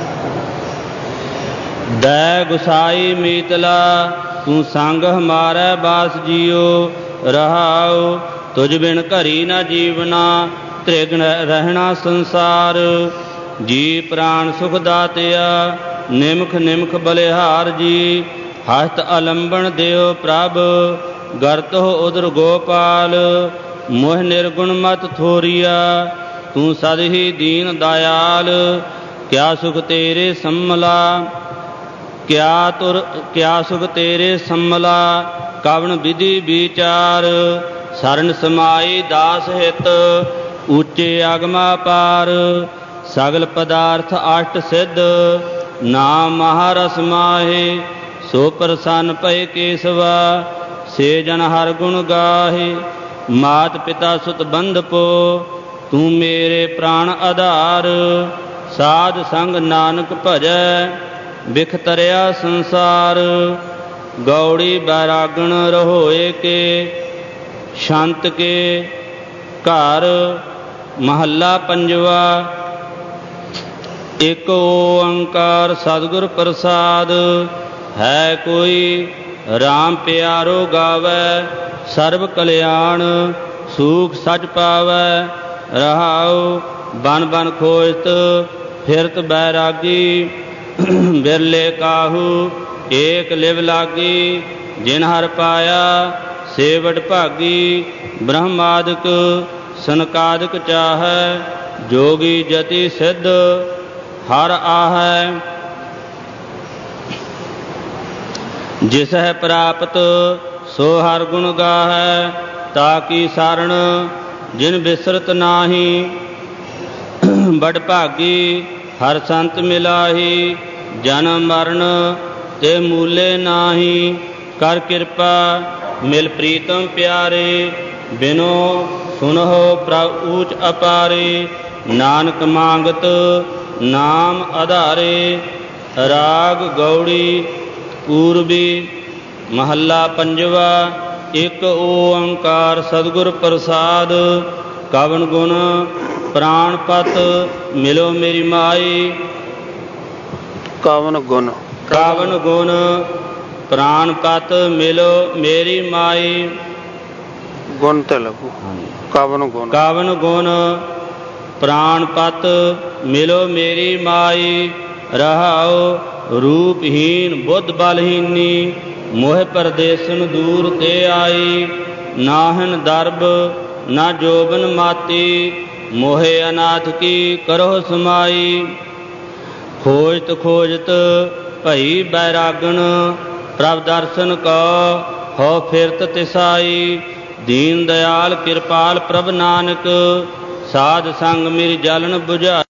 ਦੈ ਗੁਸਾਈ ਮੀਤਲਾ ਤੂੰ ਸੰਗ ਹਮਾਰਾ ਬਾਸ ਜੀਓ। ਰਹਾਉ ਤੁਝ ਬਿਨ ਘਰੀ ਨਾ ਜੀਵਨਾ, ਤ੍ਰਿਗ ਰਹਿਣਾ ਸੰਸਾਰ। ਜੀ ਪ੍ਰਾਣ ਸੁਖ ਦਾਤਿਆ, ਨਿਮਖ ਨਿਮਖ ਬਲਿਹਾਰ ਜੀ। ਹਸਤ ਅਲੰਬਣ ਦਿਓ ਪ੍ਰਭ, ਗਰਤੋ ਉਦਰ ਗੋਪਾਲ। ਮੋਹ ਨਿਰਗੁਣ ਮਤ ਥੋਰੀਆ, ਤੂੰ ਸਦ ਹੀ ਦੀਨ ਦਇਆਲ। ਕਿਆ ਸੁਖ ਤੇਰੇ ਸੰਮਲਾ, ਕਿਆ ਸੁਖ ਤੇਰੇ ਸੰਮਲਾ। ਕਵਣ ਵਿਧੀ ਵਿਚਾਰ, ਸਰਨ ਸਮਾਈ ਦਾਸ ਹਿਤ। ਉੱਚੇ ਅਗਮਾ ਪਾਰ, ਸਗਲ ਪਦਾਰਥ ਅਸ਼ਟ ਸਿੱਧ। ਨਾਮ ਮਹਾਰਸ ਮਾਹੇ, ਸੋ ਪ੍ਰਸੰਨ ਭਏ ਕੇਸਵਾ। ਸੇ ਜਨ ਹਰ ਗੁਣ ਗਾਹੇ, ਮਾਤ ਪਿਤਾ ਸੁਤ ਬੰਧਪੋ। ਤੂੰ ਮੇਰੇ ਪ੍ਰਾਣ ਆਧਾਰ, ਸਾਧ ਸੰਗ ਨਾਨਕ ਭਜੈ। ਬਿਖ ਤਰਿਆ ਸੰਸਾਰ, ਗੌੜੀ ਬੈਰਾਗਣ ਰहोए ਕੇ। ਸ਼ੰਤ ਕੇ ਘਰ ਮਹੱਲਾ ਪੰਜਵਾ। ਇੱਕ ਓੰਕਾਰ ਸਤਿਗੁਰ ਪ੍ਰਸਾਦ, ਹੈ ਕੋਈ ਰਾਮ ਪਿਆਰੋ ਗਾਵੈ। ਸਰਬ ਕਲਿਆਣ ਸੂਖ ਸਚ ਪਾਵੈ। ਰਹਾਉ ਬਨ ਬਨ ਖੋਜਤ ਫਿਰਤ ਬੈਰਾਗੀ। ਬਿਰਲੇ ਕਾਹੂ ਏਕ ਲਿਵ ਲਾਗੀ। ਜਿਨ ਹਰ ਪਾਇਆ ਸੇ ਵਡ ਭਾਗੀ। ਬ੍ਰਹਮਾਦਿਕ ਸਨਕਾਦਿਕ ਚਾਹੈ, ਜੋਗੀ ਜਤੀ ਸਿੱਧ ਹਰ ਆਹੈ। ਜਿਸ ਹੈ ਪ੍ਰਾਪਤ ਸੋ ਹਰ ਗੁਣ ਗਾਹੈ। ਤਾਕੀ ਸਰਣ ਜਿਨ ਬਿਸਰਤ ਨਾਹੀ, ਬੜ ਭਾਗੀ ਹਰ ਸੰਤ ਮਿਲਾਹੀ। ਜਨਮ ਮਰਨ ਤੇ ਮੂਲੇ ਨਾਹੀ, ਕਰ ਕਿਰਪਾ ਮਿਲ ਪ੍ਰੀਤਮ ਪਿਆਰੇ। ਬਿਨੋ ਸੁਨਹੁ ਪ੍ਰਭ ਊਚ ਅਪਾਰੇ। ਨਾਨਕ ਮੰਗਤ ਨਾਮ ਆਧਾਰੇ। ਰਾਗ ਗੌੜੀ ਪੂਰਬੀ ਮਹੱਲਾ ਪੰਜਵਾ। ਇਕ ਓੰਕਾਰ ਸਤਿਗੁਰ ਪ੍ਰਸਾਦ। ਕਵਨ ਗੁਣ ਪ੍ਰਾਣਪਤ ਮਿਲੋ ਮੇਰੀ ਮਾਈ। ਕਵਨ ਗੁਣ ਕਵਨ ਗੁਣ ਪ੍ਰਾਣਪਤ ਮਿਲੋ ਮੇਰੀ ਮਾਈ। ਗੁਣ ਤੇ ਲੱਗੂ। ਕਵਨ ਗੁਣ ਕਵਨ ਗੁਣ ਪ੍ਰਾਣਪਤ ਮਿਲੋ ਮੇਰੀ ਮਾਈ। ਰਹਾਉ ਰੂਪਹੀਨ ਬੁੱਧ ਬਲਹੀਨੀ ਮੋਹ ਪਰਦੇਸਨ ਦੂਰ ਤੇ ਆਈ। ਨਾਹਨ ਦਰਬ ਨਾ ਜੋਬਨ ਮਾਤੀ ਮੋਹੇ ਅਨਾਥ ਕੀ ਕਰੋ ਸਮਾਈ। ਖੋਜਤ ਖੋਜਤ ਭਈ ਬੈਰਾਗਣ ਪ੍ਰਭ ਦਰਸ਼ਨ ਕੋ ਹੋ ਫਿਰਤ ਤਿਸਾਈ। ਦੀਨ ਦਿਆਲ ਕਿਰਪਾਲ ਪ੍ਰਭ ਨਾਨਕ ਸਾਧ ਸੰਗ ਮੇਰੀ ਜਲਨ ਬੁਝਾਈ।